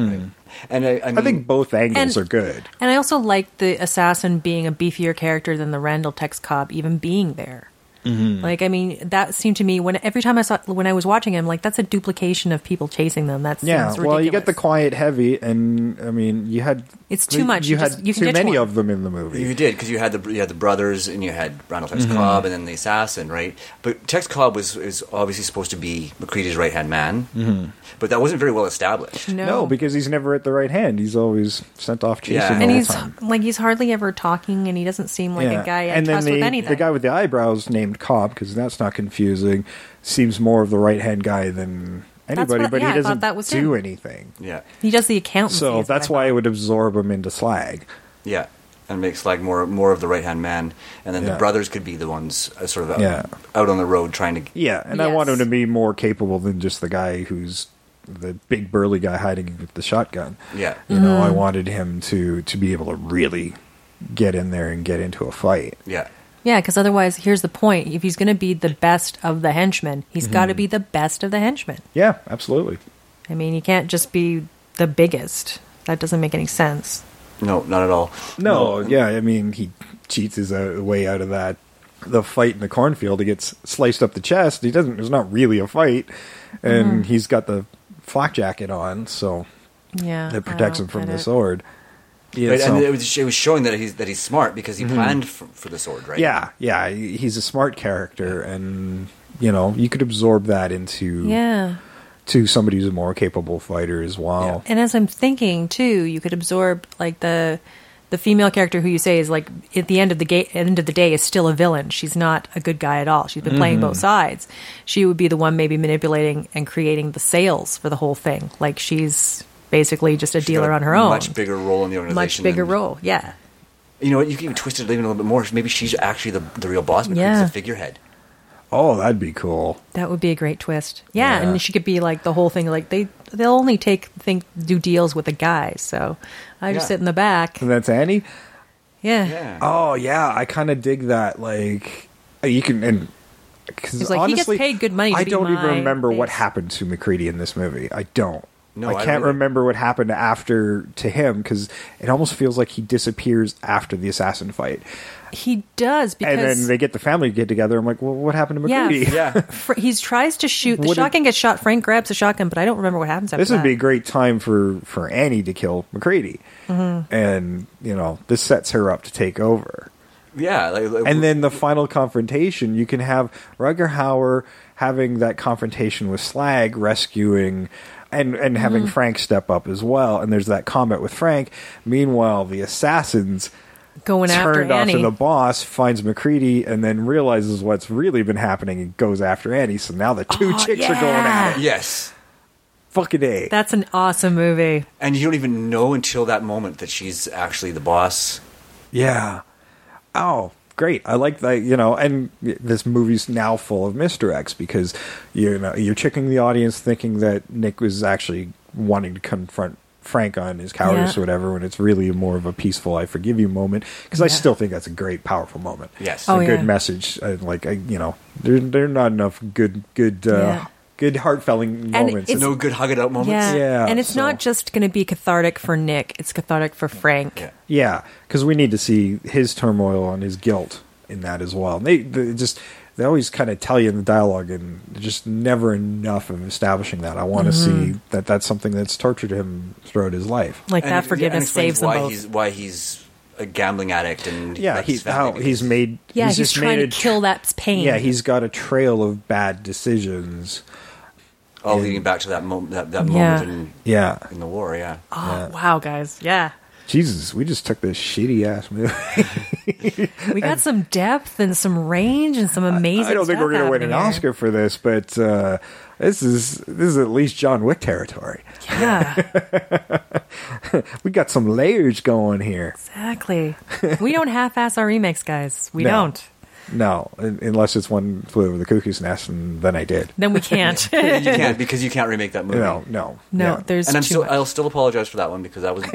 and I mean, I think both angles And- are good. And I also like the assassin being a beefier character than the Randall Tex Cobb even being there. Like, I mean, that seemed to me every time when I was watching him, like that's a duplication of people chasing them. That's Yeah, well, you get the quiet heavy, and I mean, you had It's too much. You You had just- you can too ditch many one. of them in the movie. you did because you had the brothers and you had Randall Tex Cobb and then the assassin, right? But Tex Cobb is obviously supposed to be McCready's right hand man, but that wasn't very well established. No, because he's never at the right hand. He's always sent off chasing Yeah. all and the he's time. like he's hardly ever talking, and he doesn't seem like a guy I trust with anything. the guy with the eyebrows named Cobb, because that's not confusing, seems more of the right hand guy than anybody, what- but yeah, I he thought doesn't that was do him. anything. Yeah, He does the accountancy. So is what that's I why I thought. would absorb him into Slag. yeah, and make Slag more of the right hand man, and then Yeah. the brothers could be the ones sort of Yeah. out on the road trying to. Yeah, and I want him Yes. to be more capable than just the guy who's the big burly guy hiding with the shotgun. Yeah, You know, I wanted him to be able to really get in there and get into a fight. yeah. Yeah, because otherwise, here's the point: if he's going to be the best of the henchmen, he's got to be the best of the henchmen. Yeah, absolutely. I mean, he can't just be the biggest. That doesn't make any sense. No, not at all. No, yeah, I mean, he cheats his way out of that. The fight in the cornfield, he gets sliced up the chest. There's not really a fight, and he's got the flak jacket on, so Yeah, that protects I him don't from get the it. sword. Yeah, Right, so- and it was showing that he's smart because he planned for the sword, right? yeah, he's a smart character, and you could absorb that into to somebody who's a more capable fighter as well. And as I'm thinking too, you could absorb like the female character who you say is like at the end of the day is still a villain. She's not a good guy at all. She's been playing both sides. She would be the one maybe manipulating and creating the sales for the whole thing. Like she's basically just a She's dealer got a on her own. much bigger role in the organization. Much bigger than- role. Yeah. You know what? You can even twist it even a little bit more. Maybe she's actually the real boss. McCready's Yeah. the figurehead. Oh, that'd be cool. That would be a great twist. Yeah, Yeah. and she could be like the whole thing. Like they'll only do deals with the guys. So I just Yeah. sit in the back. And that's Annie? Yeah. Yeah. Oh, yeah, I kind of dig that. Like, you can... and because He's like, he gets honestly, paid good money to I be don't even my remember what base. happened to McCready in this movie. I don't. No, I I can't don't either. remember what happened after to him because it almost feels like he disappears after the assassin fight. He does because And then they get the family get together. I'm like, well, what happened to McCready? Yeah. He tries to shoot. The Would it- shotgun gets shot. Frank grabs the shotgun, but I don't remember what happens after This would that. be a great time for Annie to kill McCready. Mm-hmm. And, this sets her up to take over. Yeah, And then the final confrontation, you can have Rutger Hauer having that confrontation with Slag, rescuing and having Frank step up as well. And there's that combat with Frank. Meanwhile, the assassins Going after turned off Annie. to the boss, finds McCready, and then realizes what's really been happening and goes after Annie. So now the two chicks are going at it. yes. Fucking A. That's an awesome movie. And you don't even know until that moment that she's actually the boss. Yeah. Oh, great. I like that, and this movie's now full of misdirects because, you're tricking the audience thinking that Nick was actually wanting to confront Frank on his cowardice or whatever, when it's really more of a peaceful "I forgive you" moment. Because I still think that's a great, powerful moment. Yes. a Oh, good yeah. message. There are not enough good heartfelling moments. it's- No good hug it out moments. Yeah. Yeah, And it's so- not just going to be cathartic for Nick, it's cathartic for Frank. Yeah. Yeah, because we need to see his turmoil and his guilt in that as well. They always kind of tell you in the dialogue, and just never enough of establishing that. I want to see that that's something that's tortured him throughout his life. Like And that and forgiveness explains saves them why both. Why he's a gambling addict and Yeah, his family he's made. Yeah, he's just trying made to kill that pain. Yeah, he's got a trail of bad decisions. all and- leading back to that moment. That Yeah. moment Yeah, in the war. Yeah. Oh, wow, guys. Yeah. Jesus, we just took this shitty ass movie. We got some depth and some range and some amazing I don't think stuff we're going to win an happening here. Oscar for this, but this is at least John Wick territory. Yeah, We got some layers going here. exactly. We don't half-ass our remakes, guys. We No. don't. No, unless it's One Flew Over the Cuckoo's Nest, and then I did. Then we can't. You can't because you can't remake that movie. No. No, Yeah. there's And too much. I'll still apologize for that one because that was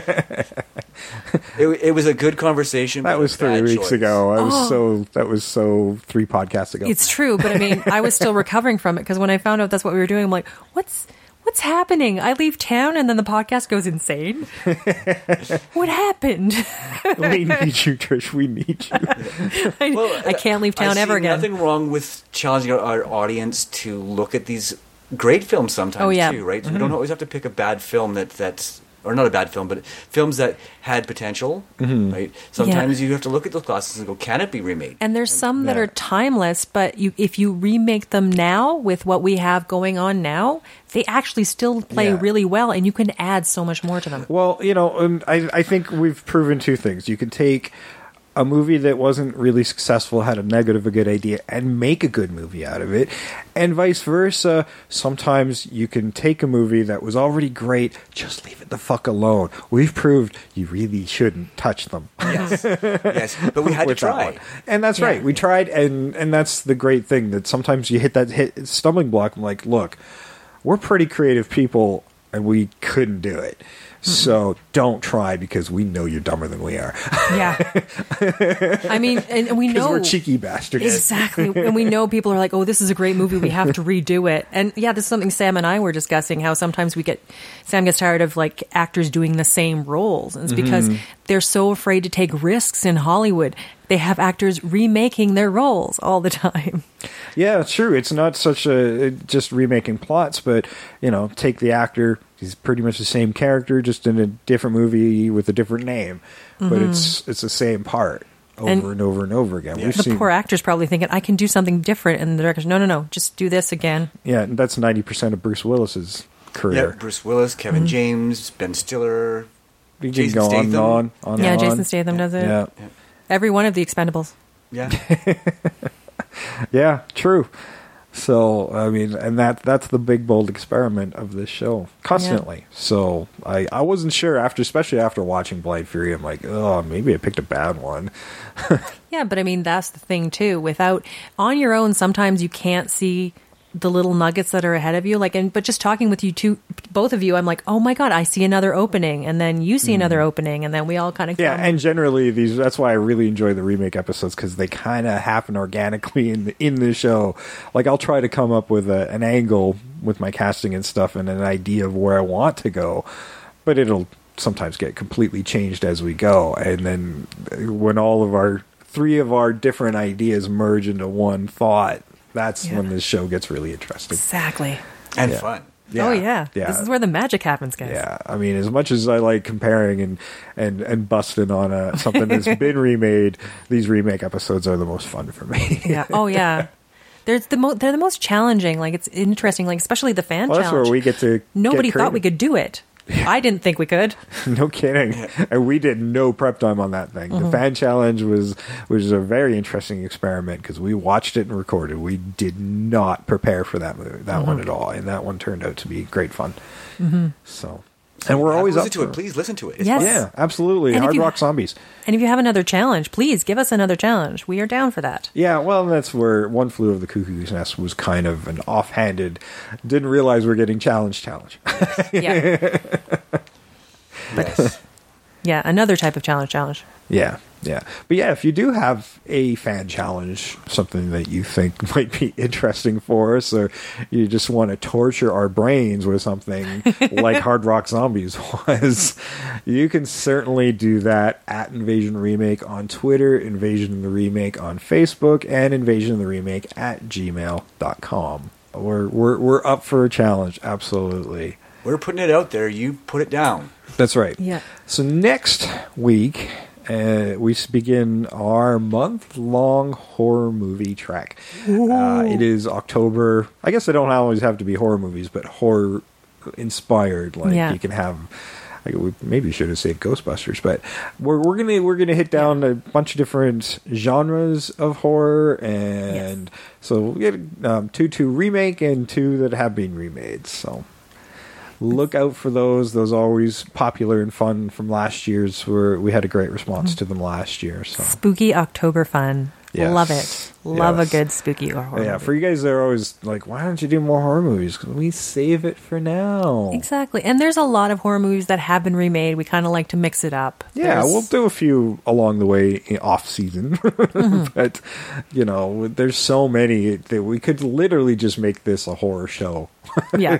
it was a good conversation. That but was a bad 3 weeks choice. ago. That was so 3 podcasts ago. It's true, but I mean, I was still recovering from it because when I found out that's what we were doing, I'm like, what's happening? I leave town and then the podcast goes insane. What happened? We need you, Trish. We need you. I can't leave town I ever see again. Nothing wrong with challenging our audience to look at these great films sometimes Oh, yeah. too, right? So we don't always have to pick a bad film that's or not a bad film, but films that had potential, right? Sometimes you have to look at those classics and go, can it be remade? And there's some that Yeah. are timeless, but if you remake them now with what we have going on now, they actually still play Yeah. really well, and you can add so much more to them. Well, and I think we've proven 2 things. You can take a movie that wasn't really successful, had a good idea, and make a good movie out of it. And vice versa. Sometimes you can take a movie that was already great, just leave it the fuck alone. We've proved you really shouldn't touch them. Yes, yes, but we had to with that try. one. And that's Yeah. right. We tried, and that's the great thing, that sometimes you hit that stumbling block. I'm like, look, we're pretty creative people, and we couldn't do it. So don't try, because we know you're dumber than we are. Yeah. I mean, and we Because know. we're cheeky bastards. Exactly. And we know people are like, oh, this is a great movie. We have to redo it. And yeah, this is something Sam and I were discussing, how sometimes Sam gets tired of like actors doing the same roles. And it's because they're so afraid to take risks in Hollywood. They have actors remaking their roles all the time. Yeah, it's true. It's not such just remaking plots, but take the actor. He's pretty much the same character, just in a different movie with a different name, but it's the same part over and over and over again. We've The seen, poor actor's probably thinking, I can do something different. And the director's, no, just do this again. yeah, and that's 90% of Bruce Willis's Yeah, career. Bruce Willis, Kevin James, Ben Stiller. You can Jason go on and Statham. on. Yeah, and Jason on. Statham does it. Yeah, Every one of the Expendables. Yeah, yeah, true. So I mean, and that's the big bold experiment of this show constantly. So I wasn't sure especially after watching Blind Fury. I'm like, oh, maybe I picked a bad one. Yeah, but I mean, that's the thing too. On your own, sometimes you can't see the little nuggets that are ahead of you. But just talking with you two, both of you, I'm like, oh my God, I see another opening. And then you see another opening. And then we all kind of Yeah, and generally that's why I really enjoy the remake episodes, because they kind of happen organically in the show. Like, I'll try to come up with an angle with my casting and stuff and an idea of where I want to go, but it'll sometimes get completely changed as we go. And then when all of three of our different ideas merge into one thought, that's when this show gets really interesting. Exactly. and Yeah. fun. Oh yeah. Yeah. This is where the magic happens, guys. Yeah, I mean, as much as I like comparing and busting on something that's been remade, these remake episodes are the most fun for me. Yeah. Oh yeah. They're the most challenging. Like, it's interesting. Like, especially the fan Well, that's challenge. where we get to. Nobody get thought we creative. could do it. I didn't think we could. No kidding. And we did no prep time on that thing. The fan challenge was a very interesting experiment because we watched it and recorded. We did not prepare for that one at all, and that one turned out to be great fun. So, and we're always up listen to for it. Please listen to it. It's Yes. fun. Yeah, absolutely. And if Hard you- Rock Zombies. And if you have another challenge, please give us another challenge. We are down for that. Yeah, well, that's where One Flew Over the Cuckoo's Nest was kind of an offhanded. Didn't realize we're getting challenge. Yeah. Yes. Yeah. Another type of challenge. Yeah. But yeah, if you do have a fan challenge, something that you think might be interesting for us, or you just want to torture our brains with something like Hard Rock Zombies was, you can certainly do that at Invasion Remake on Twitter, Invasion the Remake on Facebook, and Invasion the Remake at gmail.com. We're up for a challenge, absolutely. We're putting it out there. You put it down. That's right. Yeah. So next week, we begin our month-long horror movie track. It is October. I guess they don't always have to be horror movies, but horror-inspired. Like Yeah. you can have. Like we maybe should have said Ghostbusters, but we're gonna hit down a bunch of different genres of horror, and so we get two remake and two that have been remade. So. Look out for those. Those are always popular and fun from last year's. Where we had a great response to them last year. So Spooky October fun. Yes. Love it. Love Yes. a good spooky horror yeah, movie. for you guys, they're always like, "Why don't you do more horror movies? 'Cause we save it for now." Exactly. And there's a lot of horror movies that have been remade. We kind of like to mix it up. Yeah, There's- we'll do a few along the way off season, but there's so many that we could literally just make this a horror show. Yeah.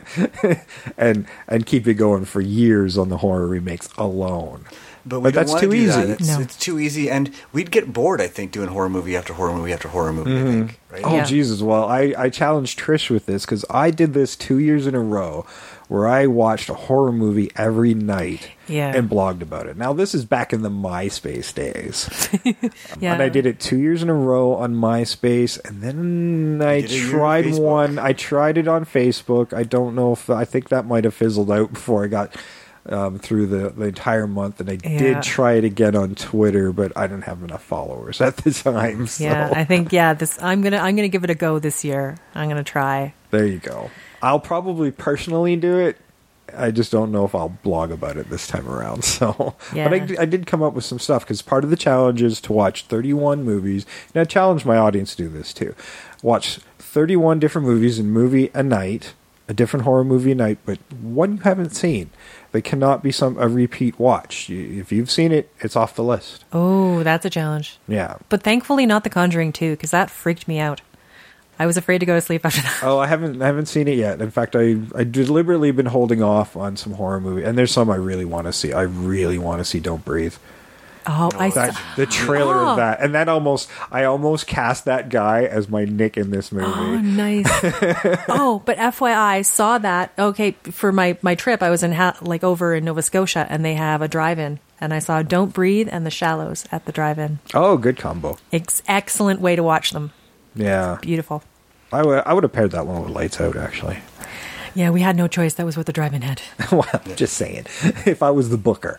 and keep it going for years on the horror remakes alone. But we don't that's want too to do easy. that. No. It's too easy, and we'd get bored, I think, doing horror movie after horror movie after horror movie, I think. Right? Oh, Yeah. Jesus. Well, I challenged Trish with this because I did this 2 years in a row where I watched a horror movie every night Yeah. and blogged about it. Now, this is back in the MySpace days. Yeah. And I did it 2 years in a row on MySpace, and then I did a year on tried Facebook. one. I tried it on Facebook. I don't know if I think that might have fizzled out before I got through the entire month, and I Yeah. did try it again on Twitter, but I didn't have enough followers at the time. So Yeah, I think this. I'm gonna give it a go this year. I'm gonna try. there you go. I'll probably personally do it. I just don't know if I'll blog about it this time around. So, Yeah. but I did come up with some stuff because part of the challenge is to watch 31 movies. And I challenge my audience to do this too. Watch 31 different movies and movie a night, a different horror movie a night, but one you haven't seen. They cannot be a repeat watch. If you've seen it, it's off the list. Oh, that's a challenge. Yeah. But thankfully, not The Conjuring 2, because that freaked me out. I was afraid to go to sleep after that. Oh, I haven't seen it yet. In fact, I deliberately been holding off on some horror movie, and there's some I really want to see. I really want to see Don't Breathe. Oh, The trailer Oh. of that, and I almost cast that guy as my Nick in this movie. Oh, nice. Oh, but FYI, I saw that. Okay, for my trip, I was in over in Nova Scotia, and they have a drive-in, and I saw Don't Breathe and The Shallows at the drive-in. Oh, good combo. Excellent way to watch them. Yeah, Beautiful. I would have paired that one with Lights Out. Actually, Yeah, we had no choice. That was what the drive-in had. well, just saying. If I was the booker,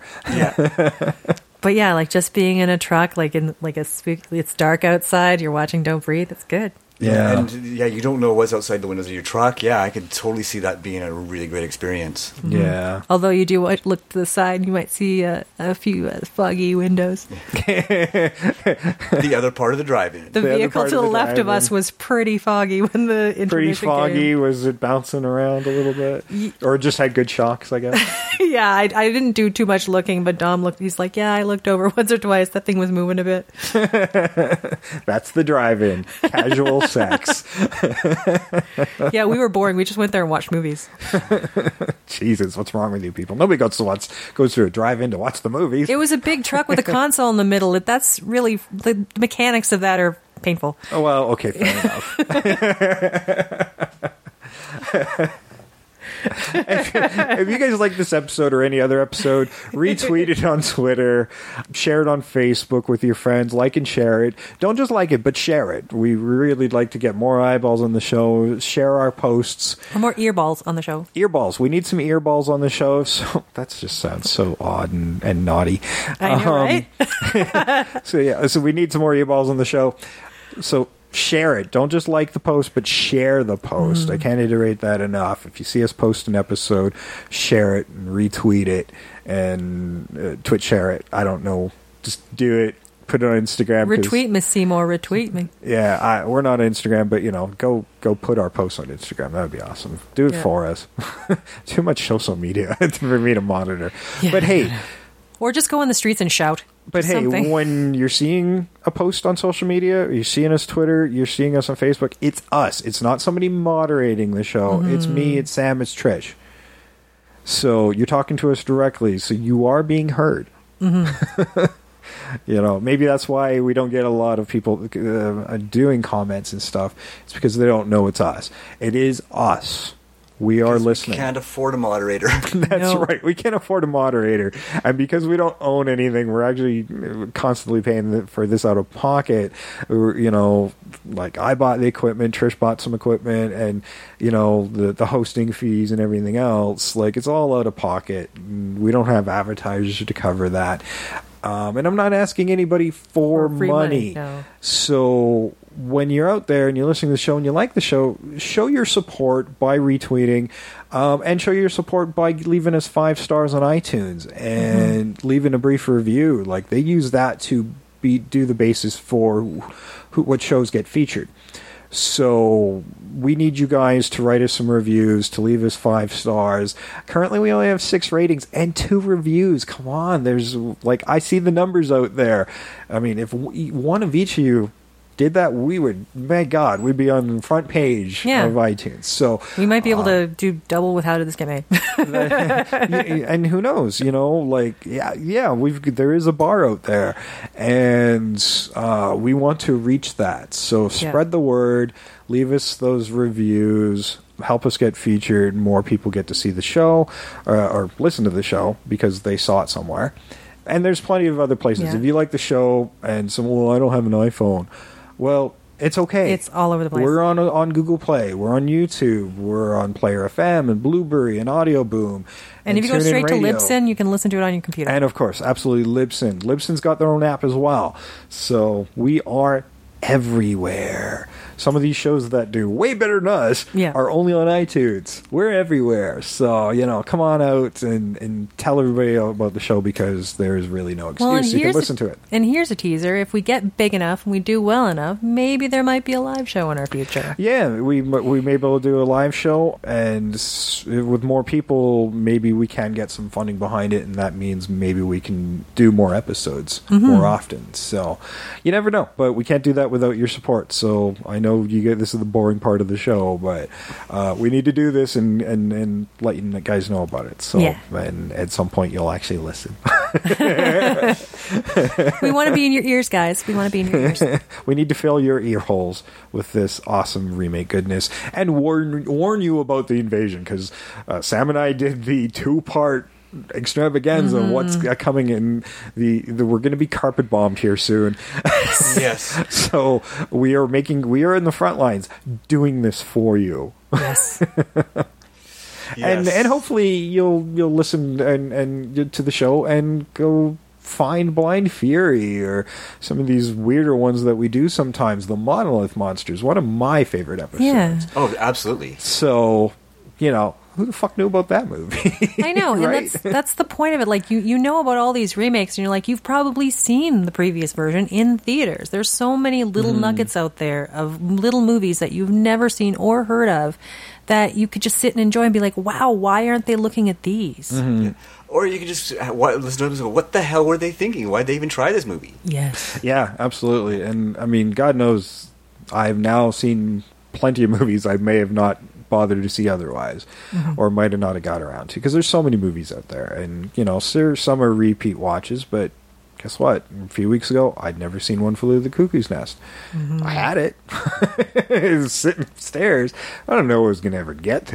But yeah, like just being in a truck, like in like a spook. It's dark outside. You're watching Don't Breathe. It's good. yeah. And you don't know what's outside the windows of your truck. Yeah, I could totally see that being a really great experience. Yeah. Although you do look to the side, you might see a few foggy windows. The other part of the drive-in. The other vehicle part to of the the left of drive-in. us was pretty foggy when the intermission Pretty foggy. came. Was it bouncing around a little bit, or just had good shocks? I guess. Yeah, I didn't do too much looking, but Dom looked. He's like, yeah, I looked over once or twice. That thing was moving a bit. That's the drive-in. Casual sex. Yeah, we were boring. We just went there and watched movies. Jesus, what's wrong with you people? Nobody goes to a drive-in to watch the movies. It was a big truck with a console in the middle. That's really the mechanics of that are painful. Oh, well, okay, fair enough. If you guys like this episode or any other episode, retweet it on Twitter, share it on Facebook with your friends, like and share it. Don't just like it, but share it. We really like to get more eyeballs on the show. Share our posts. Or more earballs on the show. Earballs. We need some earballs on the show. So that just sounds so odd and naughty. I know, right? So we need some more earballs on the show. So share it. Don't just like the post, but share the post. I can't iterate that enough. If you see us post an episode, share it and retweet it and Twitch share it. I don't know. Just do it. Put it on Instagram. Retweet Miss Seymour. Retweet me. Yeah, we're not on Instagram, but go put our posts on Instagram. That would be awesome. Do it for us. Too much social media for me to monitor. Yeah. But hey. Or just go in the streets and shout. But hey, something. when you're seeing a post on social media, or you're seeing us Twitter, you're seeing us on Facebook, it's us. It's not somebody moderating the show. It's me, it's Sam, it's Trish. So you're talking to us directly, so you are being heard. Maybe that's why we don't get a lot of people doing comments and stuff. It's because they don't know it's us. It is us. We are listening. We can't afford a moderator. That's right. We can't afford a moderator. And because we don't own anything, we're actually constantly paying for this out of pocket. Like I bought the equipment, Trish bought some equipment, and, the hosting fees and everything else. Like, it's all out of pocket. We don't have advertisers to cover that. And I'm not asking anybody for money. No. So when you're out there and you're listening to the show and you like the show, show your support by retweeting and show your support by leaving us 5 stars on iTunes and leaving a brief review. Like, they use that to do the basis for what shows get featured. So we need you guys to write us some reviews, to leave us 5 stars. Currently, we only have 6 ratings and 2 reviews. Come on, I see the numbers out there. I mean, if one of each of you did that, we'd be on the front page of iTunes. So we might be able to do double with How Did This Get Made? And who knows, there is a bar out there, and we want to reach that. So spread the word, leave us those reviews, help us get featured. More people get to see the show or listen to the show because they saw it somewhere. And there's plenty of other places. If you like the show and I don't have an iPhone. Well, it's okay. It's all over the place. We're on Google Play. We're on YouTube. We're on Player FM and Blueberry and Audio Boom. And if you go straight to Libsyn, you can listen to it on your computer. And, of course, absolutely Libsyn. Libsyn's got their own app as well. So we are everywhere. Some of these shows that do way better than us are only on iTunes. We're everywhere. So, come on out and tell everybody about the show because there's really no excuse. You can listen to it. And here's a teaser. If we get big enough and we do well enough, maybe there might be a live show in our future. Yeah, we may be able to do a live show, and with more people, maybe we can get some funding behind it, and that means maybe we can do more episodes more often. So you never know, but we can't do that without your support. So I know this is the boring part of the show, but we need to do this and let you guys know about it. So and at some point you'll actually listen. We want to be in your ears, guys. We want to be in your ears. We need to fill your ear holes with this awesome remake goodness and warn you about the invasion, because Sam and I did the 2-part extravaganza of what's coming in. We're going to be carpet bombed here soon. Yes. So we are in the front lines doing this for you. Yes. And hopefully you'll listen and to the show and go find Blind Fury or some of these weirder ones that we do sometimes. The Monolith Monsters, one of my favorite episodes. Yeah. Oh, absolutely. So, who the fuck knew about that movie? I know, right? And that's the point of it. Like, you know about all these remakes, and you're like, you've probably seen the previous version in theaters. There's so many little nuggets out there of little movies that you've never seen or heard of that you could just sit and enjoy and be like, wow, why aren't they looking at these? Yeah. Or you could just listen to them and go, what the hell were they thinking? Why'd they even try this movie? Yes. Yeah, absolutely. And, I mean, God knows I've now seen plenty of movies I may have not bothered to see otherwise, or might have not have got around to, because there's so many movies out there, and some are repeat watches, but guess what? A few weeks ago, I'd never seen One Flew Over the Cuckoo's Nest. I had it. It was sitting upstairs. I don't know if I was going to ever get to it.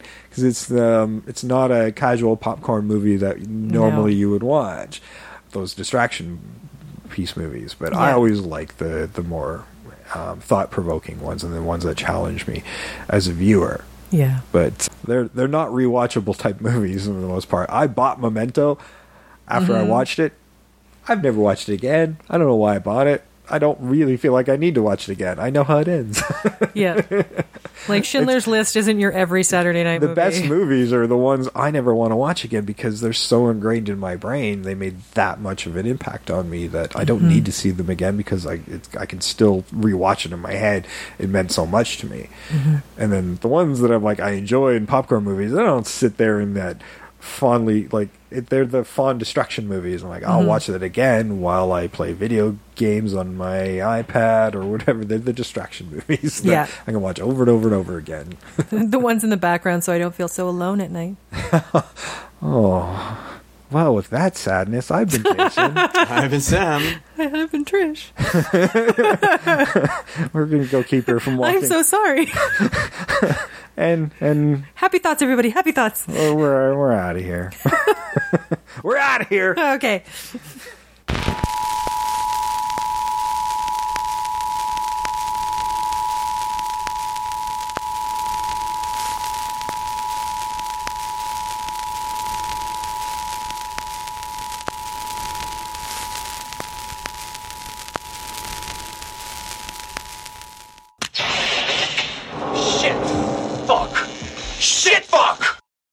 because it's not a casual popcorn movie that normally you would watch. Those distraction piece movies, but I always like the more thought-provoking ones and the ones that challenge me as a viewer. Yeah. But they're not rewatchable type movies for the most part. I bought Memento after I watched it. I've never watched it again. I don't know why I bought it. I don't really feel like I need to watch it again. I know how it ends. Yeah. Like Schindler's List isn't your every Saturday night movie. The best movies are the ones I never want to watch again because they're so ingrained in my brain. They made that much of an impact on me that I don't need to see them again because I can still rewatch it in my head. It meant so much to me. And then the ones that I'm like, I enjoy in popcorn movies, I don't sit there in that fondly, like, they're the fond destruction movies. I'm like, I'll watch that again while I play video games on my iPad or whatever. They're the distraction movies that I can watch over and over and over again. The ones in the background so I don't feel so alone at night. Oh, well, with that sadness, I've been Jason. I've been Sam. I've been Trish. We're going to go keep her from walking. I'm so sorry. And happy thoughts, everybody. Happy thoughts. we're out of here. We're out of here. Okay.